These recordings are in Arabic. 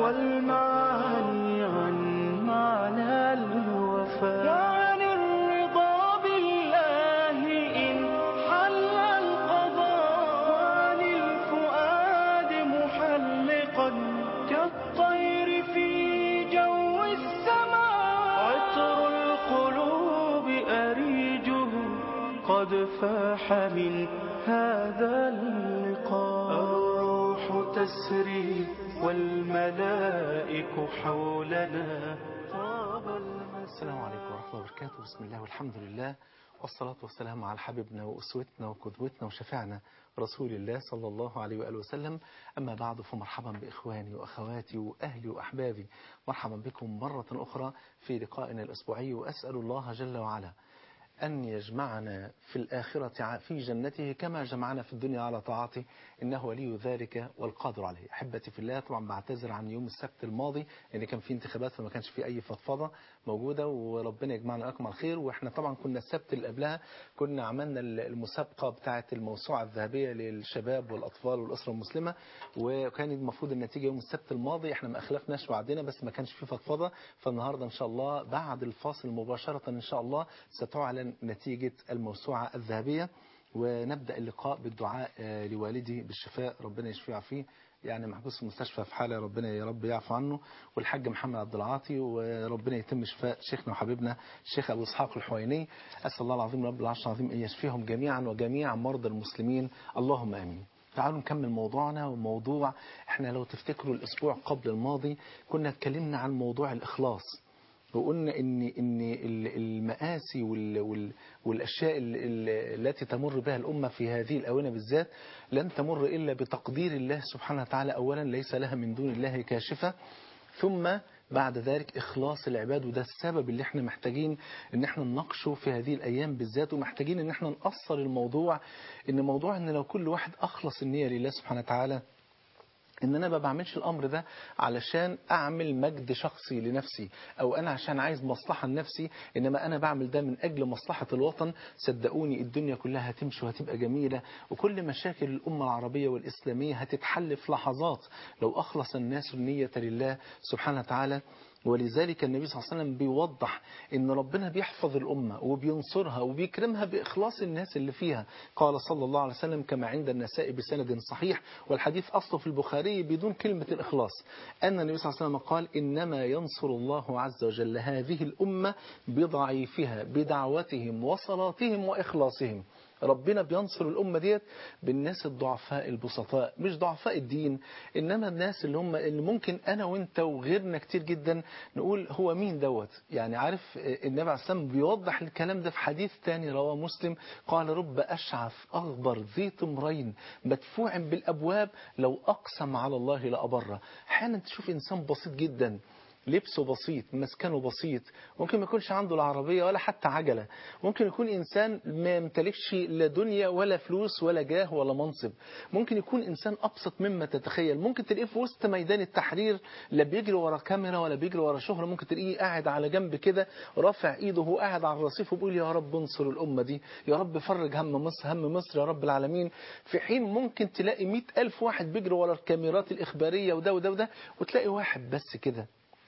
والمعاني عن معنى الوفاء، وعن الرضا بالله إن حل القضاء، وعن الفؤاد محلقا كالطير في جو السماء، عطر القلوب أريجه قد فاح من هذا اللقاء، الروح تسري والملائك حولنا طاب المساء. السلام عليكم ورحمة الله وبركاته. بسم الله والحمد لله، والصلاة والسلام على حبيبنا وأسوتنا وقدوتنا وشفيعنا رسول الله صلى الله عليه وآله وسلم. أما بعد، فمرحبا بإخواني وأخواتي وأهلي وأحبابي، مرحبا بكم مرة أخرى في لقائنا الأسبوعي، وأسأل الله جل وعلا أن يجمعنا في الآخرة في جنته كما جمعنا في الدنيا على طاعته، إنه ولي ذلك والقادر عليه. أحبتي في الله، طبعا بعتذر عن يوم السبت الماضي لأن كان في انتخابات فما كانش في أي فضفضة موجودة، وربنا يجمعنا لكم على الخير. وإحنا طبعا كنا السبت اللي قبلها كنا عملنا المسابقة بتاعة الموسوعة الذهبية للشباب والأطفال والأسرة المسلمة، وكان المفروض النتيجة يوم السبت الماضي. إحنا ما أخلفناش وعدنا، بس ما كانش في فضفضة. فالنهاردة إن شاء الله بعد الفاصل مباشرة إن شاء الله ستعلن نتيجة الموسوعة الذهبية، ونبدأ اللقاء بالدعاء لوالدي بالشفاء، ربنا يشفيه ويعافيه، يعني محبوس في المستشفى في حالة ربنا يا رب يعفو عنه، والحاج محمد عبد العاطي، وربنا يتم شفاء شيخنا وحبيبنا الشيخ أبو إسحاق الحويني. أسأل الله العظيم رب العرش العظيم أن يشفيهم جميعا وجميع مرضى المسلمين، اللهم آمين. تعالوا نكمل موضوعنا. وموضوع احنا لو تفتكروا الأسبوع قبل الماضي كنا اتكلمنا عن موضوع الإخلاص، وقلنا ان المآسي والاشياء التي تمر بها الامه في هذه الاونه بالذات لن تمر الا بتقدير الله سبحانه وتعالى. اولا ليس لها من دون الله كاشفه، ثم بعد ذلك إخلاص العباد، وده السبب اللي احنا محتاجين ان احنا نناقشه في هذه الأيام بالذات، ومحتاجين ان احنا نأصل الموضوع، ان لو كل واحد أخلص النية لله سبحانه وتعالى، ان انا ما بعملش الامر ده علشان اعمل مجد شخصي لنفسي، او انا عشان عايز مصلحة لنفسي، انما انا بعمل ده من اجل مصلحة الوطن. صدقوني الدنيا كلها هتمشي وهتبقى جميلة، وكل مشاكل الامة العربية والاسلامية هتتحل في لحظات لو اخلص الناس النية لله سبحانه وتعالى. ولذلك النبي صلى الله عليه وسلم بيوضح ان ربنا بيحفظ الامه وبينصرها وبيكرمها باخلاص الناس اللي فيها. قال صلى الله عليه وسلم كما عند النساء بسند صحيح، والحديث اصله في البخاري بدون كلمه الاخلاص، ان النبي صلى الله عليه وسلم قال انما ينصر الله عز وجل هذه الامه بضعيفها بدعوتهم وصلاتهم واخلاصهم. ربنا بينصر الأمة ديت بالناس الضعفاء البسطاء، مش ضعفاء الدين، إنما الناس اللي ممكن أنا وإنت وغيرنا كتير جدا نقول هو مين دوت. يعني عارف النبي عليه السلام بيوضح الكلام ده في حديث تاني رواه مسلم، قال رب أشعث أغبر ذي طمرين مدفوع بالأبواب لو أقسم على الله لأبره. أحيانا تشوف إنسان بسيط جدا، لبسه بسيط، مسكنه بسيط، ممكن ما يكونش عنده العربية ولا حتى عجلة، ممكن يكون إنسان ما يمتلكش لا دنيا ولا فلوس ولا جاه ولا منصب، ممكن يكون إنسان أبسط مما تتخيل، ممكن تلاقيه في وسط ميدان التحرير لا بيجري ورا كاميرا ولا بيجري ورا شهرة، ممكن تلاقيه قاعد على جنب كده رافع إيده وهو قاعد على الرصيف وبيقول يا رب انصر الأمة دي، يا رب فرج هم مصر يا رب العالمين. في حين ممكن تلاقي 100,000 واحد بيجري ورا الكاميرات الإخبارية وده وتلاقي واحد بس كده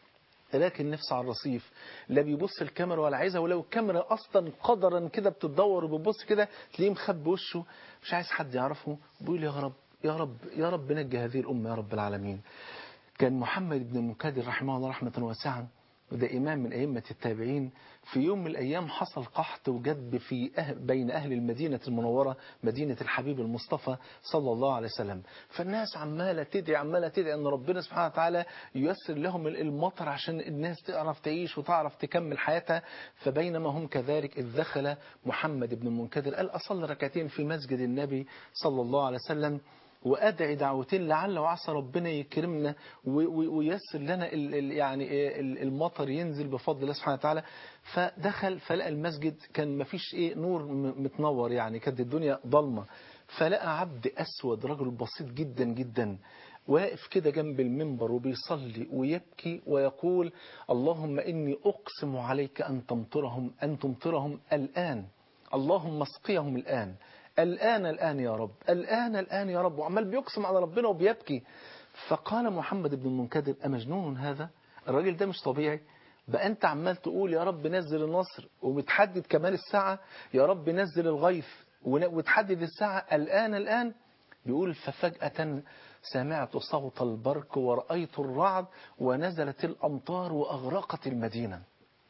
لكن نفسه على الرصيف، لا بيبص الكاميرا ولا عايزها، ولو الكاميرا اصلا قدرا كده بتدور وبتبص كده تلاقيه مخبي وشه مش عايز حد يعرفه، بيقول يا رب يا رب يا رب نجي هذه الامه يا رب العالمين. كان محمد بن المنكدر رحمه الله رحمه واسعه، وده إمام من أئمة التابعين، في يوم من الأيام حصل قحط وجدب بين أهل المدينة المنورة، مدينة الحبيب المصطفى صلى الله عليه وسلم. فالناس عمالة تدعي أن ربنا سبحانه وتعالى ييسر لهم المطر عشان الناس تعرف تعيش وتعرف تكمل حياتها. فبينما هم كذلك إذ دخل محمد بن المنكدر قال أصلي ركعتين في مسجد النبي صلى الله عليه وسلم وأدعي دعوتين لعل وعسى ربنا يكرمنا وييسر لنا يعني المطر ينزل بفضل الله سبحانه وتعالى. فدخل فلقى المسجد كان ما فيش نور متنور، يعني كانت الدنيا ضلمة، فلقى عبد أسود رجل بسيط جدا جدا واقف كده جنب المنبر وبيصلي ويبكي ويقول اللهم إني أقسم عليك أن تمطرهم الآن، اللهم اسقيهم الآن يا رب، الآن يا رب، وعمال بيقسم على ربنا وبيبكي. فقال محمد بن المنكدر: أمجنون هذا؟ الراجل ده مش طبيعي. بقى أنت عمال تقول يا رب نزل النصر، وبتحدد كمان الساعة يا رب نزل الغيث، وتحدد الساعة الآن. بيقول: ففجأة سمعت صوت البرق ورأيت الرعد ونزلت الأمطار وأغرقت المدينة.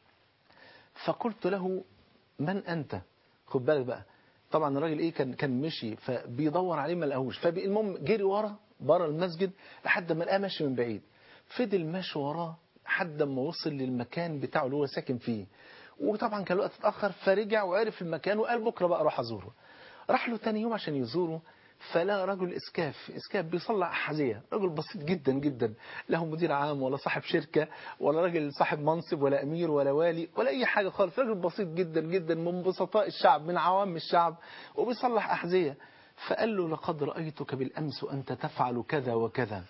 فقلت له: من أنت؟ خد بالك بقى، طبعا الراجل ايه كان مشي، فبيدور عليه ما لقاهوش، فالمهم جري بره المسجد لحد ما لقاه ماشي من بعيد. فضل ماشي وراه لحد ما وصل للمكان بتاعه اللي هو ساكن فيه، وطبعا كان الوقت اتأخر، فرجع وعرف المكان وقال بكره بقى اروح ازوره. راح له تاني يوم عشان يزوره، فلا رجل اسكاف بيصلع أحذية، رجل بسيط جدا جدا، لا مدير عام ولا صاحب شركة ولا راجل صاحب منصب ولا امير ولا والي ولا اي حاجة خالص، راجل بسيط جدا جدا من بسطاء الشعب، من عوام الشعب، وبيصلح أحذية. فقال له: لقد رأيتك بالأمس وأنت تفعل كذا وكذا.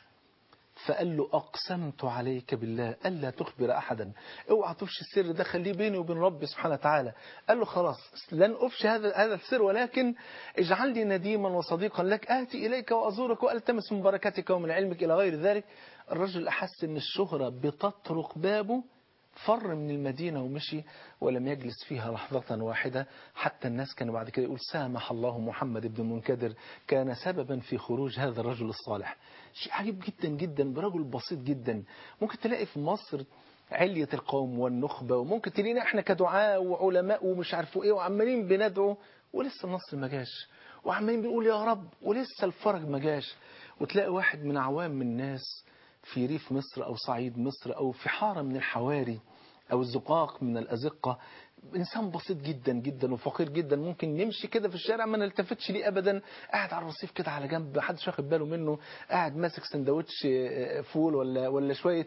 فقال له: أقسمت عليك بالله ألا تخبر أحدا، اوعى تفشي السر ده، خليه بيني وبين ربي سبحانه وتعالى. قال له: خلاص لن أفشي هذا السر، ولكن اجعل لي نديما وصديقا لك آتي إليك وأزورك وألتمس من بركتك ومن علمك إلى غير ذلك. الرجل أحس أن الشهرة بتطرق بابه، فر من المدينة ومشي، ولم يجلس فيها لحظة واحدة. حتى الناس كانوا بعد كده يقول: سامح الله محمد بن المنكدر، كان سببا في خروج هذا الرجل الصالح. شيء عجيب جدا جدا، برجل بسيط جدا. ممكن تلاقي في مصر علية القوم والنخبة، وممكن تلاقينا احنا كدعاء وعلماء ومش عارفوا ايه، وعمالين بندعو ولسه النصر ما جاش، وعمالين بنقول يا رب ولسه الفرج ما جاش. وتلاقي واحد من عوام الناس في ريف مصر أو صعيد مصر أو في حارة من الحواري أو الزقاق من الأزقة، إنسان بسيط جدا جدا وفقير جدا، ممكن نمشي كده في الشارع ما نلتفتش ليه أبدا، قاعد على الرصيف كده على جنب، محدش واخد باله منه، قاعد ماسك سندوتش فول ولا شوية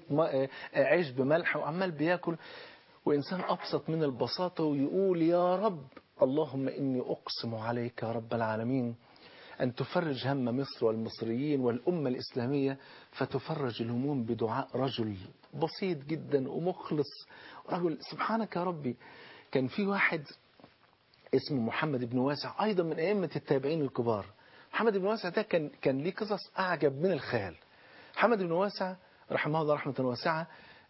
عيش بملح وعمال بياكل، وإنسان أبسط من البساطة، ويقول يا رب اللهم إني أقسم عليك يا رب العالمين أن تفرج هم مصر والمصريين والأمة الإسلامية، فتفرج الهموم بدعاء رجل بسيط جدا ومخلص، رجل سبحانك يا ربي. كان في واحد اسمه محمد بن واسع، أيضا من أئمة التابعين الكبار. محمد بن واسع ده كان ليه قصص أعجب من الخيال. محمد بن واسع رحمه الله رحمة واسعة،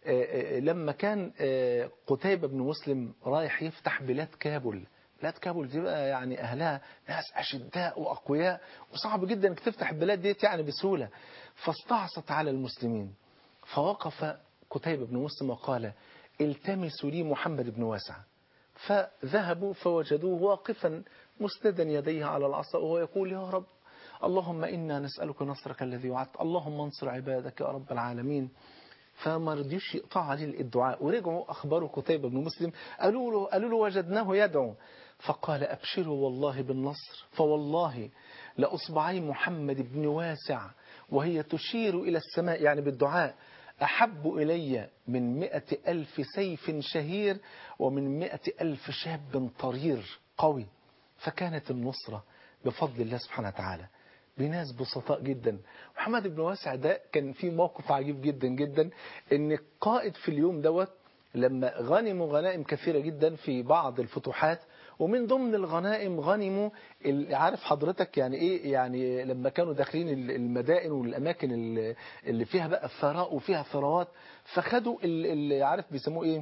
لما كان قتيبة بن مسلم رايح يفتح بلاد كابل. بلاد كابل دي بقى يعني أهلها ناس أشداء وأقوياء، وصعب جدا أنك تفتح البلاد ديت يعني بسهولة. فاستعصت على المسلمين، فوقف قتيبة بن مسلم وقال: التمسوا لي محمد بن واسع. فذهبوا فوجدوه واقفا مسندا يديه على العصا وهو يقول: يا رب اللهم إنا نسألك نصرك الذي وعدت، اللهم انصر عبادك يا رب العالمين. فما رضيوش يقطعوا عليه الدعاء، ورجعوا أخبروا قتيبة بن مسلم، قالوا له وجدناه يدعو. فقال: أبشروا والله بالنصر، فوالله لأصبعي محمد بن واسع وهي تشير إلى السماء يعني بالدعاء أحب إلي من 100,000 سيف شهير ومن 100,000 شاب طرير قوي. فكانت النصرة بفضل الله سبحانه وتعالى بناس بسطاء جدا. محمد بن واسع ده كان في موقف عجيب جدا جدا، ان القائد في اليوم دوت لما غنموا غنائم كثيرة جدا في بعض الفتوحات، ومن ضمن الغنائم غنموا عارف حضرتك يعني ايه، يعني لما كانوا داخلين المدائن والاماكن اللي فيها بقى الثراء وفيها ثروات، فخدوا اللي عارف بيسموه ايه،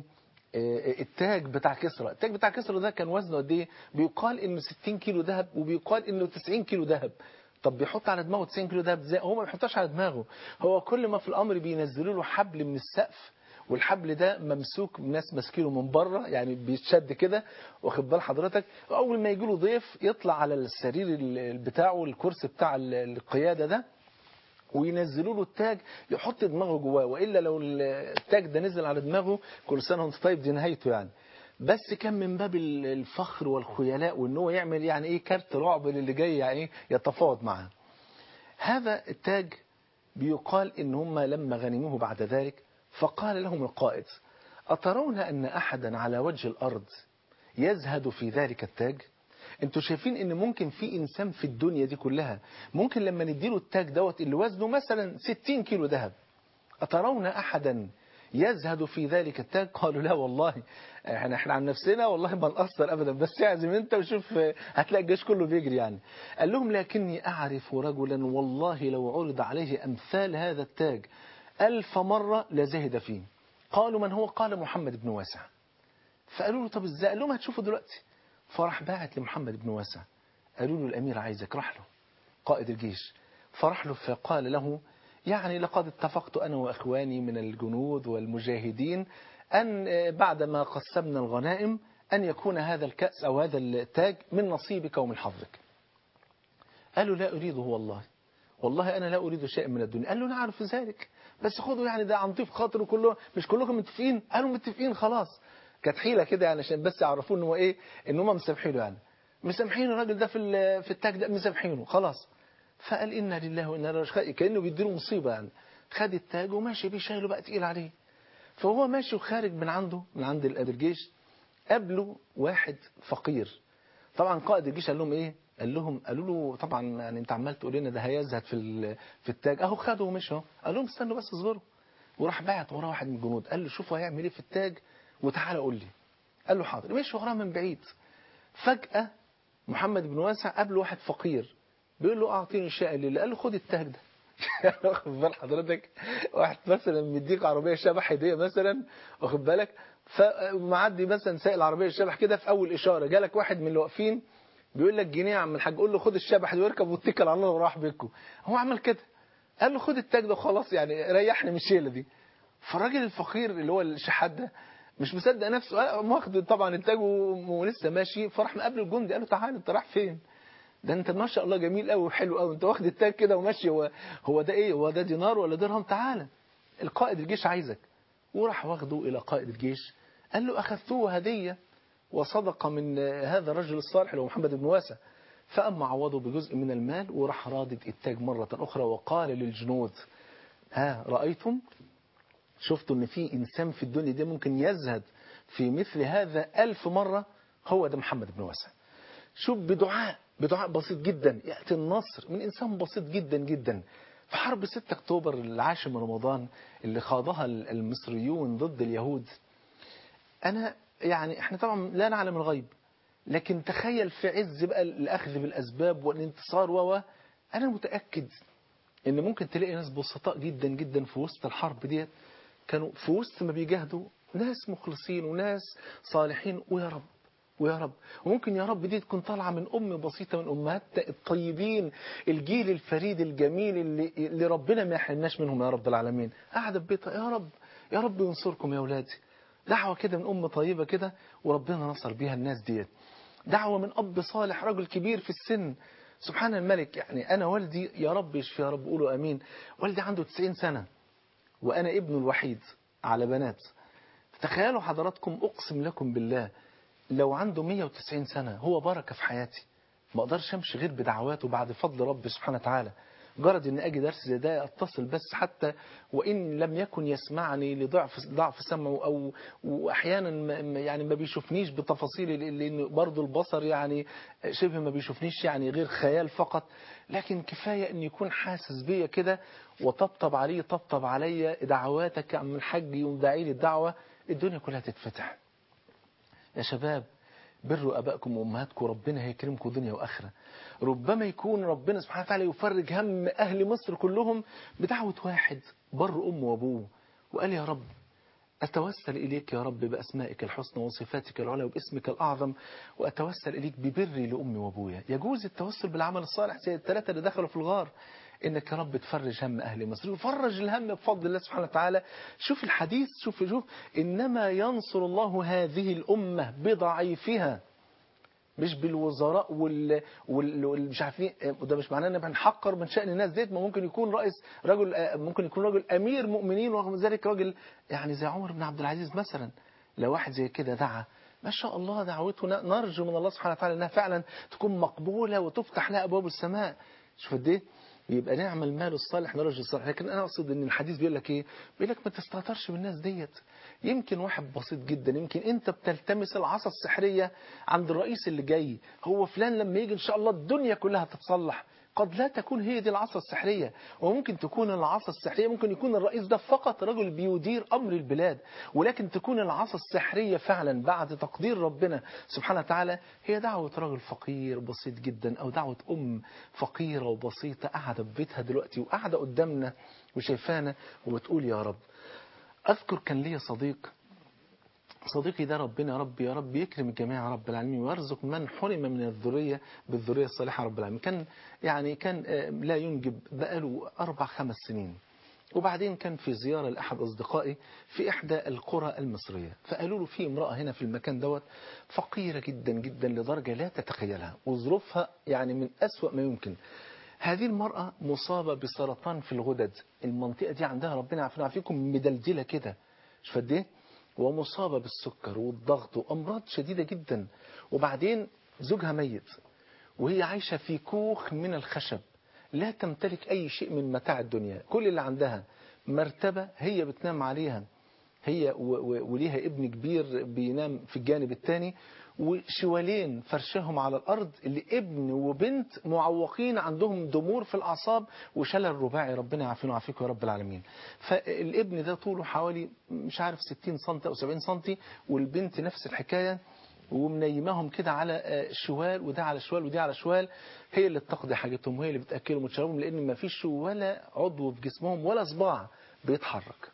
التاج بتاع كسرى. التاج بتاع كسرى ده كان وزنه قد ايه؟ بيقال انه 60 كيلو ذهب، وبيقال انه 90 كيلو ذهب. طب بيحط على دماغه 90 كيلو ذهب ازاي؟ هو ما بيحطش على دماغه، هو كل ما في الامر بينزلوا له حبل من السقف، والحبل ده ممسوك، ناس ماسكينه من بره يعني بيتشد كده، واخد بال حضرتك، واول ما يجي له ضيف يطلع على السرير بتاعه، الكرسي بتاع القياده ده، وينزلوا له التاج يحط دماغه جواه، والا لو التاج ده نزل على دماغه كل سنه وانت طيب دي نهايته يعني. بس كان من باب الفخر والخيلاء، وان هو يعمل يعني ايه كارت رعب للي جاي يعني ايه يتفاوض معاه. هذا التاج بيقال ان هم لما غنموه بعد ذلك، فقال لهم القائد: أترون أن أحدا على وجه الأرض يزهد في ذلك التاج؟ انتوا شايفين ان ممكن في انسان في الدنيا دي كلها ممكن لما نديله التاج دوت اللي وزنه مثلا 60 كيلو ذهب، أترون أحدا يزهد في ذلك التاج؟ قالوا لا والله، احنا عن نفسنا والله ما نقصر ابدا، بس اعزم انت وشوف هتلاقي الجيش كله بيجري يعني. قال لهم لكني اعرف رجلا والله لو عرض عليه امثال هذا التاج 1000 مرة لزهد فيه. قالوا من هو؟ قال محمد بن واسع. فقالوا له طب ازاي؟ قال لهم هتشوفوا دلوقتي. فراح باعت لمحمد بن واسع، قالوا له الامير عايزك. راح له قائد الجيش، فراح له فقال له يعني لقد اتفقت أنا وأخواني من الجنود والمجاهدين أن بعدما قسمنا الغنائم أن يكون هذا الكأس أو هذا التاج من نصيبك ومن حظك. قالوا لا أريده والله، والله أنا لا أريد شيء من الدنيا. قال له نعرف ذلك، بس خذوا يعني ده عن طيب خاطر كله، مش كلكم متفقين؟ قالوا متفقين خلاص. كانت حيلة كده يعني عشان بس يعرفوا إنه إيه، إن هم مسامحينه، يعني مسامحين الراجل ده في التاج ده، مسامحينه خلاص. فقال إنا لله وإنا إليه راجعون، كأنه بيديله مصيبة يعني. خد التاج وماشي بيه، شايله بقى تقيل عليه. فهو ماشي وخارج من عنده، من عند الجيش، قابله واحد فقير. طبعا قائد الجيش قال لهم ايه؟ قالوا له طبعا يعني انت عمال تقول لنا ده هيزهد في التاج، اهو خده ومشي اهو. قال لهم استنوا بس اصبروا. وراح باعت وراه واحد من الجنود، قال له شوفوا هيعمل ايه في التاج وتعالى قول لي. قال له حاضر. مشي وراه من بعيد. فجأة محمد بن واسع قابله واحد فقير بيقول له اعطيني شيئا لله. قال له خد التاج ده. واخد بال حضرتك؟ واحد مثلا مديك عربيه شبح هديه مثلا، واخد بالك؟ فمعدي مثلا سائل العربيه الشبح كده، في اول اشاره جالك واحد من اللي واقفين بيقول لك جنيه يا عم الحاج، قول له خد الشبح ده واركب واتكل على الله وراح بيكم. هو عمل كده، قال له خد التاج ده وخلاص، يعني ريحني من الشيله دي. فالراجل الفقير اللي هو الشحات ده مش مصدق نفسه، واخد طبعا التاج ولسه ماشي. فراح مقابل الجندي قال له تعالى انت رايح فين؟ ده انت ما شاء الله جميل قوي وحلو قوي، انت واخد التاج كده وماشي، هو ده ايه؟ هو ده دينار ولا درهم؟ تعالى القائد الجيش عايزك. وراح واخده الى قائد الجيش، قال له اخذته هديه وصدقه من هذا الرجل الصالح اللي هو محمد بن واسع. فاما عوضه بجزء من المال وراح رادد التاج مره اخرى وقال للجنود ها رايتم؟ شفتوا ان في انسان في الدنيا دي ممكن يزهد في مثل هذا 1000 مره؟ هو ده محمد بن واسع. شوف بدعاء بسيط جدا يأتي النصر من إنسان بسيط جدا جدا. في حرب 6 أكتوبر العاشر من رمضان اللي خاضها المصريون ضد اليهود، أنا يعني إحنا طبعا لا نعلم الغيب، لكن تخيل في عز بقى الأخذ بالأسباب والانتصار أنا متأكد إن ممكن تلاقي ناس بسطاء جدا جدا في وسط الحرب ديت، كانوا في وسط ما بيجاهدوا ناس مخلصين وناس صالحين، ويا رب وممكن يا رب دي تكون طالعة من أم بسيطة من أمهات الطيبين، الجيل الفريد الجميل اللي ربنا ما يحرمناش منهم يا رب العالمين، قاعدة في بيتها يا رب يا رب ينصركم يا أولادي. دعوة كده من أم طيبة كده وربنا نصر بيها الناس ديت. دعوة من أب صالح رجل كبير في السن، سبحان الملك. يعني أنا والدي يا رب يشفي يا رب، قولوا أمين. والدي عنده 90 سنة وأنا ابنه الوحيد على بنات. تخيلوا حضراتكم، أقسم لكم بالله لو عنده 190 سنة هو بركة في حياتي، ما اقدرش امشي غير بدعواته بعد فضل ربي سبحانه وتعالى. جرد ان اجي درس زي ده اتصل بس حتى وان لم يكن يسمعني لضعف سمعه او واحيانا يعني ما بيشوفنيش بتفاصيل لان برضه البصر يعني شبه ما بيشوفنيش، يعني غير خيال فقط، لكن كفاية ان يكون حاسس بيا كده وطبطب عليه طبطب عليا. دعواتك يا عم الحاج يوم داعي لي الدعوة الدنيا كلها تتفتح. يا شباب بروا أبائكم وأمهاتكم، ربنا هيكرمكم دنيا وآخرة. ربما يكون ربنا سبحانه وتعالى يفرج هم أهل مصر كلهم بدعوة واحد بر أمه وأبوه وقال يا رب أتوسل إليك يا رب بأسمائك الحسنى وصفاتك العلى وباسمك الأعظم، وأتوسل إليك ببري لأمي وأبويا. يجوز التوسل بالعمل الصالح زي الثلاثة اللي دخلوا في الغار، إنك يا رب تفرج هم أهل مصر وفرج الهم بفضل الله سبحانه وتعالى. شوف الحديث، شوف إنما ينصر الله هذه الأمة بضعيفها، مش بالوزراء مش عارفين. وده مش معناه ان احنا نحقر من شأن الناس ديت، ما ممكن يكون رئيس رجل، ممكن يكون رجل امير مؤمنين ورغم ذلك راجل يعني زي عمر بن عبد العزيز مثلا. لو واحد زي كده دعا ما شاء الله دعوته نرجو من الله سبحانه وتعالى انها فعلا تكون مقبولة وتفتح لها ابواب السماء. شوف قد ايه يبقى نعم المال الصالح نرجو الصالح. لكن انا اقصد ان الحديث بيقول لك ايه؟ بيقول لك ما تستهترش بالناس ديت. يمكن واحد بسيط جدا، يمكن انت بتلتمس العصا السحرية عند الرئيس اللي جاي، هو فلان لما يجي ان شاء الله الدنيا كلها تتصلح. قد لا تكون هي دي العصا السحرية، وممكن تكون العصا السحرية ممكن يكون الرئيس ده فقط رجل بيدير أمر البلاد، ولكن تكون العصا السحرية فعلا بعد تقدير ربنا سبحانه وتعالى هي دعوة رجل فقير بسيط جدا، أو دعوة أم فقيرة وبسيطة قاعدة في بيتها دلوقتي وقاعدة قدامنا وشايفانا وبتقول يا رب. أذكر كان لي صديقي ده ربنا يا رب يا رب يكرم الجميع يا رب العالمين، ويرزق من حرم من الذرية بالذرية الصالحة يا رب العالمين. كان لا ينجب بقاله 4-5 سنين، وبعدين كان في زيارة لأحد أصدقائي في إحدى القرى المصرية، فقالوا له في امرأة هنا في المكان دوت فقيرة جدا جدا لدرجة لا تتخيلها، وظروفها يعني من أسوأ ما يمكن. هذه المرأة مصابة بسرطان في الغدد، المنطقة دي عندها ربنا يعافينا ويعافيكم مدلدلة كده، مش فاهم ايه، ومصابة بالسكر والضغط وأمراض شديدة جدا. وبعدين زوجها ميت، وهي عايشة في كوخ من الخشب، لا تمتلك أي شيء من متاع الدنيا. كل اللي عندها مرتبة هي بتنام عليها، هي وليها ابن كبير بينام في الجانب الثاني، وشوالين فرشهم على الأرض اللي ابن وبنت معوقين عندهم ضمور في الأعصاب وشلل رباعي، ربنا يعافينا ويعافيكم يا رب العالمين. فالابن ده طوله حوالي مش عارف 60 سم أو 70 سم، والبنت نفس الحكاية، ومنيماهم كده على شوال، وده على شوال ودي على شوال، هي اللي بتقضي حاجتهم وهي اللي بتأكلهم وتشربهم، لأن ما فيش ولا عضو في جسمهم ولا صباع بيتحرك.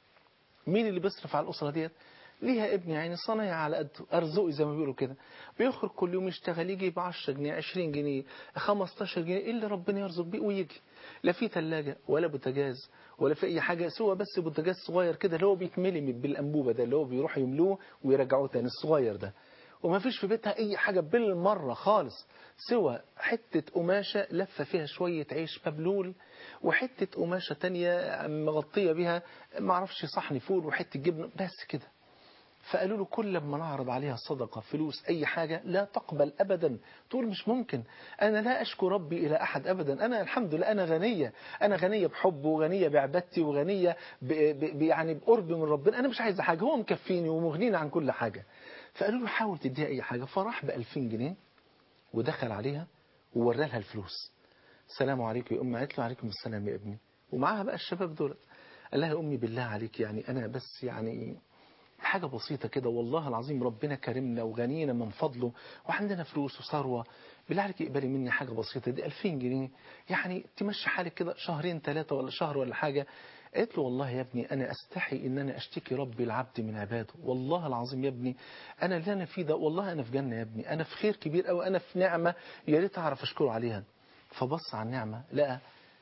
مين اللي بيصرف على الأسرة ديت؟ ليها ابن يعني صنايع على قده، أرزقي زي ما بيقولوا كده، بيخرج كل يوم يشتغل، يجي ب 10 جنيه 20 جنيه 15 جنيه اللي ربنا يرزق بيه ويجي. لا في ثلاجة ولا بوتاجاز ولا في أي حاجة، سوى بس بوتاجاز صغير كده اللي هو بيتملي بالأنبوبة ده، اللي هو بيروحوا يملوه ويرجعوه تاني الصغير ده. وما فيش في بيتها أي حاجة بالمرة خالص، سوى حتة قماشة لفة فيها شوية عيش مبلول، وحتة قماشة تانية مغطية بها معرفش صحن فول وحتة جبنة بس كده. فقالوا له كل ما نعرض عليها صدقة فلوس أي حاجة لا تقبل أبدا، تقول مش ممكن، أنا لا أشكو ربي إلى أحد أبدا، أنا الحمد لله أنا غنية، أنا غنية بحبه وغنية بعبادتي وغنية يعني بقرب من ربنا، أنا مش عايزة حاجة، هو مكفيني ومغنيني عن كل حاجة. فقالوا له حاول تديها أي حاجة، فراح ب2000 جنيه ودخل عليها وورى لها الفلوس. السلام عليكم يا أمي، قالت له عليكم السلام يا ابني، ومعاها بقى الشباب دول. قال لها يا أمي بالله عليك يعني أنا بس يعني حاجة بسيطة كده، والله العظيم ربنا كرمنا وغنينا من فضله وعندنا فلوس وثروة، بالله عليك اقبلي مني حاجة بسيطة، دي 2000 جنيه يعني تمشي حالك كده شهرين 3 ولا شهر ولا حاجة. قالت له والله يا ابني أنا أستحي إن أنا أشتكي ربي العبد من عباده، والله العظيم يا ابني أنا اللي أنا فيه ده والله أنا في جنة يا ابني، أنا في خير كبير أو أنا في نعمة يا ريت أعرف أشكره عليها. فبص على النعمة لقى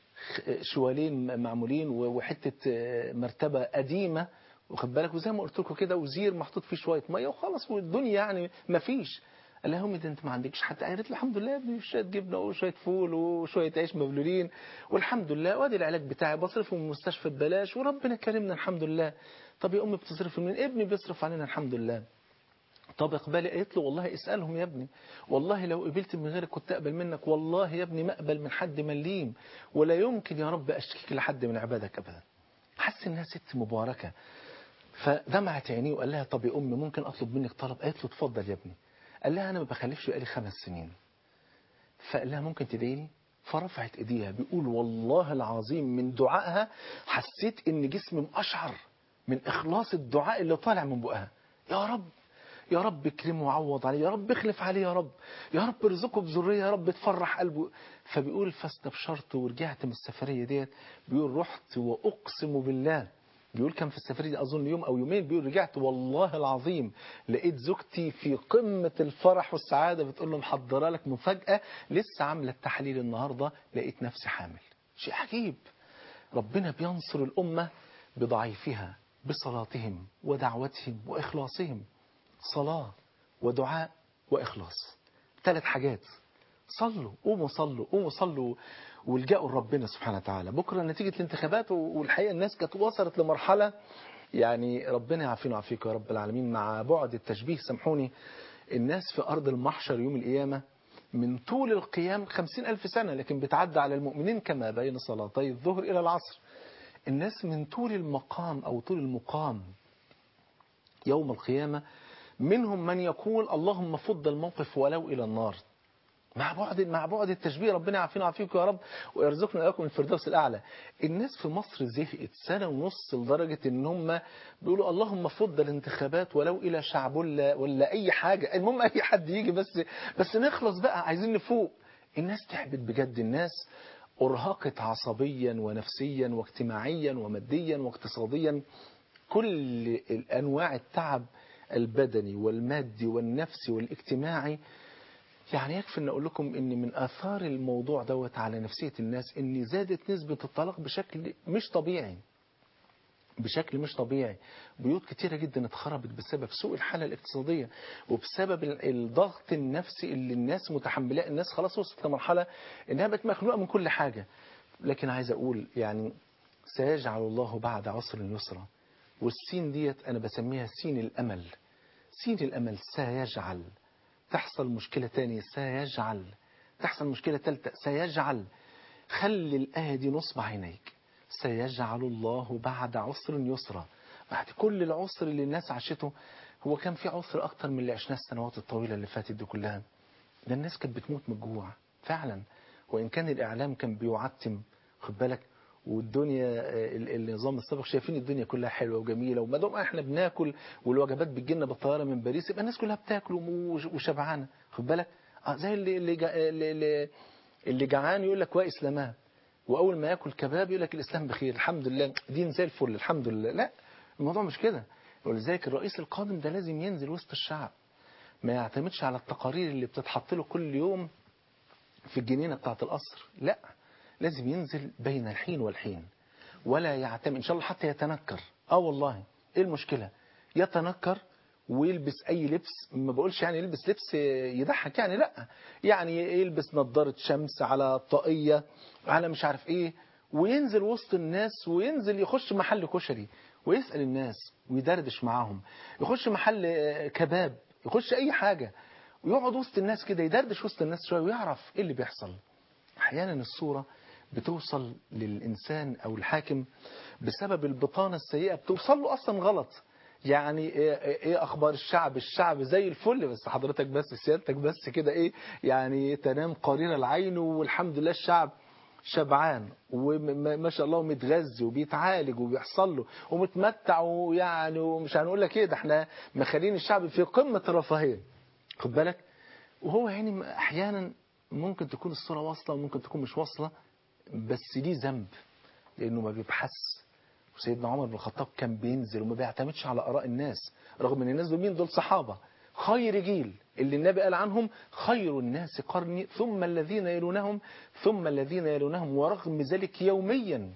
شوالين معمولين وحتة مرتبة قديمة واخد بالك، وزي ما قلت لكم كده وزير محطوط فيه شويه ميه وخلاص والدنيا يعني ما فيش. قال لها يا امي ده انت ما عندكش حتى؟ قالت له الحمد لله يا ابني شويه جبنه وشويه فول وشويه عيش مبلولين والحمد لله، وادي العلاج بتاعي بصرفه من المستشفى ببلاش وربنا كرمنا الحمد لله. طب يا امي بتصرف من ابني بيصرف علينا الحمد لله. طب اقبلي؟ قالت له والله اسالهم يا ابني، والله لو قبلت من غيرك كنت اقبل منك، والله يا ابني ما اقبل من حد مليم، ولا يمكن يا رب اشتكيك لحد من عبادك ابدا. حس انها ست مباركه، فدمعت عينيه وقال لها طب يا أم ممكن أطلب منك طلب؟ قالت له اتفضل يا ابني. قال لها أنا ما بخلفش بقالي 5 سنين. فقال لها ممكن تدعيني؟ فرفعت ايديها، بيقول والله العظيم من دعائها حسيت ان جسمي مقشعر من اخلاص الدعاء اللي طالع من بقها. يا رب يا رب اكرمه وعوض عليه، يا رب اخلف عليه، يا رب يا رب ارزقه بذريه، يا رب تفرح قلبه. فبيقول فاستبشرت ورجعت من السفريه ديت، بيقول رحت واقسم بالله، بيقول كان في السفرية دي أظن يوم أو يومين، بيقول رجعت والله العظيم لقيت زوجتي في قمة الفرح والسعادة، بتقول له محضرة لك مفاجأة، لسه عاملة التحليل النهاردة لقيت نفسي حامل. شيء عجيب، ربنا بينصر الأمة بضعيفها بصلاتهم ودعوتهم وإخلاصهم. صلاة ودعاء وإخلاص، 3 حاجات. صلوا، قوموا صلوا، قوموا صلوا والجأوا لربنا سبحانه وتعالى. بكرة نتيجة الانتخابات، والحقيقة الناس كانت وصلت لمرحلة يعني ربنا يعافينا ويعافيك يا رب العالمين، مع بعد التشبيه سامحوني، الناس في أرض المحشر يوم القيامة من طول القيام 50,000 سنة، لكن بتعدى على المؤمنين كما بين صلاتي الظهر إلى العصر. الناس من طول المقام أو طول المقام يوم القيامة منهم من يقول اللهم فض الموقف ولو إلى النار، مع بعد التشبيه. ربنا يعافينا ويعافيكم يا رب ويرزقنا اياكم الفردوس الاعلى. الناس في مصر زهقت سنه ونص لدرجه ان هم بيقولوا اللهم فض الانتخابات ولو الى شعبولة ولا اي حاجه، المهم اي حد يجي بس نخلص بقى، عايزين نفوق. الناس تعبت بجد، الناس ارهقت عصبيا ونفسيا واجتماعيا وماديا واقتصاديا، كل انواع التعب البدني والمادي والنفسي والاجتماعي. يعني يكفي ان اقول لكم ان من اثار الموضوع دوت على نفسية الناس ان زادت نسبة الطلاق بشكل مش طبيعي، بشكل مش طبيعي. بيوت كتيرة جدا اتخربت بسبب سوء الحالة الاقتصادية وبسبب الضغط النفسي اللي الناس متحملاه. الناس خلاص وصلت لمرحلة انها بقت مخنوقة من كل حاجة. لكن عايز اقول يعني سيجعل الله بعد عسر يسرا، والسين ديت انا بسميها سين الامل. سين الامل سيجعل. تحصل مشكلة تانية سيجعل، تحصل مشكلة تالتة سيجعل. خلي الآية دي نصب عينيك. سيجعل الله بعد عسر يسرا. بعد كل العسر اللي الناس عاشته، هو كان في عسر أكتر من اللي عشناه السنوات الطويلة اللي فاتت دي كلها. ده الناس كانت بتموت من الجوع فعلا، وإن كان الإعلام كان بيعتم، خد بالك، والدنيا النظام السابق شايفين الدنيا كلها حلوه وجميله، وما دام احنا بناكل والوجبات بتجيلنا بالطياره من باريس يبقى الناس كلها بتاكل وشبعانه، خد بالك. زي اللي جعان يقول لك كويس لما، واول ما ياكل كباب يقول لك الاسلام بخير الحمد لله دين زي الفل الحمد لله. لا، الموضوع مش كده. ولذلك الرئيس القادم ده لازم ينزل وسط الشعب، ما يعتمدش على التقارير اللي بتتحط له كل يوم في الجنينه بتاعه القصر. لا، لازم ينزل بين الحين والحين، ولا يعتمد ان شاء الله حتى يتنكر. والله ايه المشكله؟ يتنكر ويلبس اي لبس. ما بقولش يعني يلبس لبس يضحك يعني، لا، يعني يلبس نظاره شمس على طاقيه على مش عارف ايه، وينزل وسط الناس، وينزل يخش محل كشري ويسأل الناس ويدردش معاهم، يخش محل كباب، يخش اي حاجه ويقعد وسط الناس كده يدردش وسط الناس شويه ويعرف ايه اللي بيحصل. احيانا الصوره بتوصل للإنسان أو الحاكم بسبب البطانة السيئة، بتوصل له أصلا غلط. يعني إيه أخبار الشعب؟ الشعب زي الفل، بس حضرتك بس سيادتك بس كده إيه يعني تنام قرير العين والحمد لله الشعب شبعان وما شاء الله متغذي وبيتعالج وبيحصل له ومتمتع، ويعني ومش هنقول لك ايه، ده احنا مخلين الشعب في قمة الرفاهية، خد بالك. وهو يعني أحيانا ممكن تكون الصورة واصلة وممكن تكون مش واصلة، بس ليه ذنب لأنه ما بيبحث. وسيدنا عمر بن الخطاب كان بينزل وما بيعتمدش على آراء الناس، رغم ان الناس دول مين؟ دول صحابة خير جيل اللي النبي قال عنهم خير الناس قرني ثم الذين يلونهم ثم الذين يلونهم. ورغم ذلك يوميا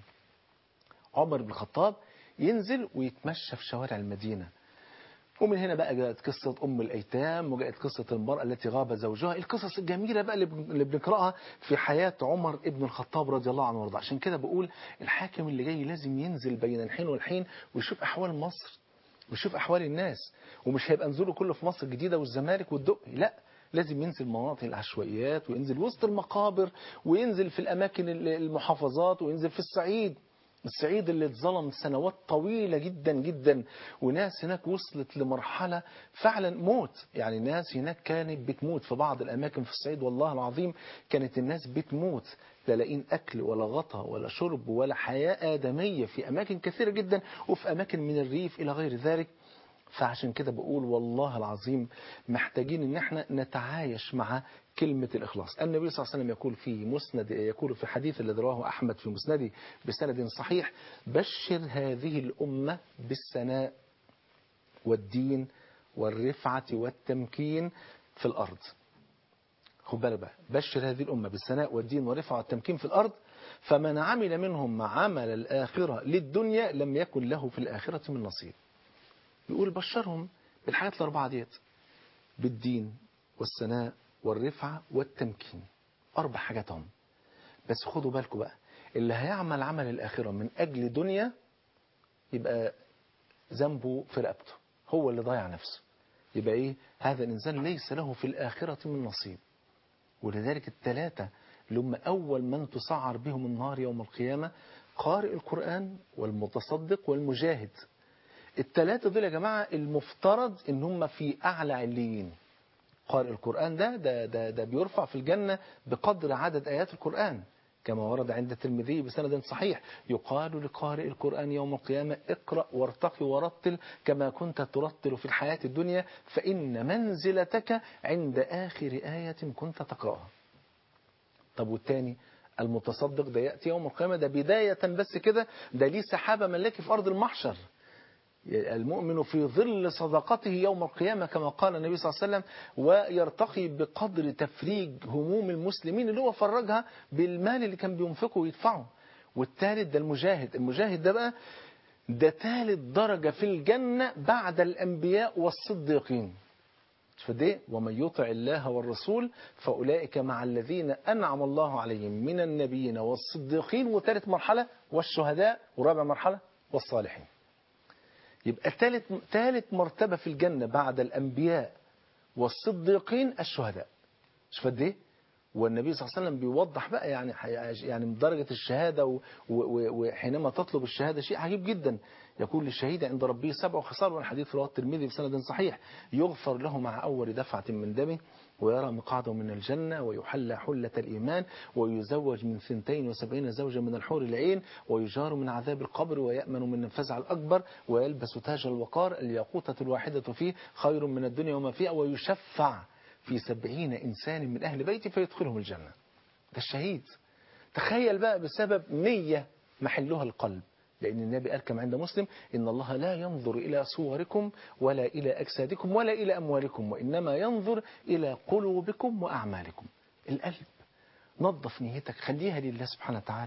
عمر بن الخطاب ينزل ويتمشى في شوارع المدينة. ومن هنا بقى جاءت قصة أم الأيتام، وجاءت قصة المرأة التي غاب زوجها، القصص الجميلة بقى اللي بنقرأها في حياة عمر ابن الخطاب رضي الله عنه وارضاه. عشان كده بقول الحاكم اللي جاي لازم ينزل بين الحين والحين ويشوف أحوال مصر ويشوف أحوال الناس، ومش هيبقى نزوله كله في مصر الجديدة والزمالك والدقي، لا، لازم ينزل مناطق العشوائيات وينزل وسط المقابر وينزل في الأماكن المحافظات وينزل في الصعيد اللي اتظلم سنوات طويلة جدا جدا. وناس هناك وصلت لمرحلة فعلا موت، يعني ناس هناك كانت بتموت في بعض الأماكن في الصعيد، والله العظيم كانت الناس بتموت لا لاقين أكل ولا غطاء ولا شرب ولا حياة آدمية في أماكن كثيرة جدا، وفي أماكن من الريف إلى غير ذلك. فعشان كده بقول والله العظيم محتاجين ان احنا نتعايش مع كلمة الإخلاص. النبي صلى الله عليه وسلم يقول في حديث الذي رواه أحمد في مسنده بسند صحيح: بشر هذه الأمة بالسناء والدين والرفعة والتمكين في الأرض. خد بالك بقى، بشر هذه الأمة بالسناء والدين والرفعة والتمكين في الأرض، فمن عمل منهم عمل الآخرة للدنيا لم يكن له في الآخرة من نصيب. يقول بشرهم بالحاجات الأربعة ديت، بالدين والسناء والرفعة والتمكين، 4 حاجات هم. بس خدوا بالكم بقى، اللي هيعمل عمل الآخرة من أجل دنيا يبقى ذنبه في رقبته، هو اللي ضيع نفسه، يبقى إيه؟ هذا الإنسان ليس له في الآخرة من نصيب. ولذلك الثلاثة اللي هم أول من تسعر بهم النار يوم القيامة: قارئ القرآن والمتصدق والمجاهد. الثلاثة دول يا جماعة المفترض ان هم في اعلى عليين، قارئ القرآن ده بيرفع في الجنة بقدر عدد آيات القرآن، كما ورد عند الترمذي بسند صحيح: يقال لقارئ القرآن يوم القيامة: اقرأ وارتقي ورتل كما كنت ترتل في الحياة الدنيا، فإن منزلتك عند آخر آية كنت تقرأها. طب والتاني المتصدق ده يأتي يوم القيامة، ده بداية بس كده، ده ليه سحابة ملاكي في أرض المحشر. المؤمن في ظل صدقته يوم القيامة كما قال النبي صلى الله عليه وسلم، ويرتقي بقدر تفريج هموم المسلمين اللي هو فرجها بالمال اللي كان بينفقه ويدفعه. والثالث ده المجاهد ده بقى ده ثالث درجة في الجنة بعد الأنبياء والصديقين. شوف دي: ومن يطع الله والرسول فأولئك مع الذين أنعم الله عليهم من النبيين والصديقين، وثالث مرحلة والشهداء، ورابع مرحلة والصالحين. يبقى ثالث مرتبة في الجنة بعد الأنبياء والصديقين الشهداء. شوف قد ايه. والنبي صلى الله عليه وسلم بيوضح بقى يعني من درجة الشهادة، وحينما تطلب الشهادة شيء عجيب جدا. يقول: للشهيد عند ربه 7 خصال، والحديث رواه الترمذي بسند صحيح: يغفر له مع أول دفعة من دمه، ويرى مقعده من الجنة، ويحلى حلة الإيمان، ويزوج من 72 زوجة من الحور العين، ويجار من عذاب القبر، ويأمن من الفزع الأكبر، ويلبس تاج الوقار، الياقوتة الواحدة فيه خير من الدنيا وما فيها، ويشفع في 70 إنسان من أهل بيتي فيدخلهم الجنة. ده الشهيد. تخيل بقى بسبب نية محلها القلب، لأن النبي قال كما عند مسلم: إن الله لا ينظر إلى صوركم ولا إلى أجسادكم ولا إلى أموالكم، وإنما ينظر إلى قلوبكم وأعمالكم. القلب نظف نيتك، خليها لله سبحانه وتعالى.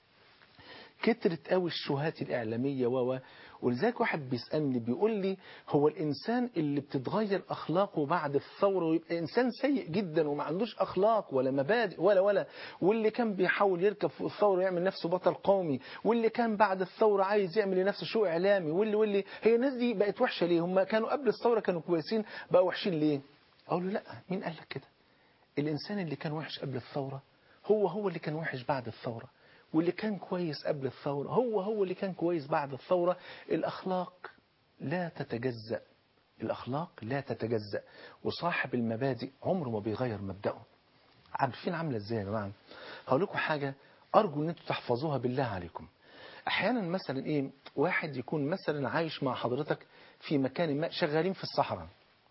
كترت قوي الشهات الإعلامية ولذلك واحد بيسألني بيقول لي: هو الإنسان اللي بتتغير أخلاقه بعد الثورة ويبقى إنسان سيء جدا وما عندوش أخلاق ولا مبادئ واللي كان بيحاول يركب فوق الثورة ويعمل نفسه بطل قومي، واللي كان بعد الثورة عايز يعمل لنفسه شو إعلامي، واللي هي الناس دي بقت وحشة ليه؟ هم كانوا قبل الثورة كانوا كويسين، بقوا وحشين ليه؟ أقول له: لا، مين قال لك كده؟ الإنسان اللي كان وحش قبل الثورة هو اللي كان وحش بعد الثورة، واللي كان كويس قبل الثورة هو اللي كان كويس بعد الثورة. الأخلاق لا تتجزأ، الأخلاق لا تتجزأ، وصاحب المبادئ عمره ما بيغير مبدأه. عارفين عاملة ازاي يا جماعة؟ هقول لكم حاجة أرجو أن انتم تحفظوها بالله عليكم. أحيانا مثلا واحد يكون مثلا عايش مع حضرتك في مكان ما، شغالين في الصحراء،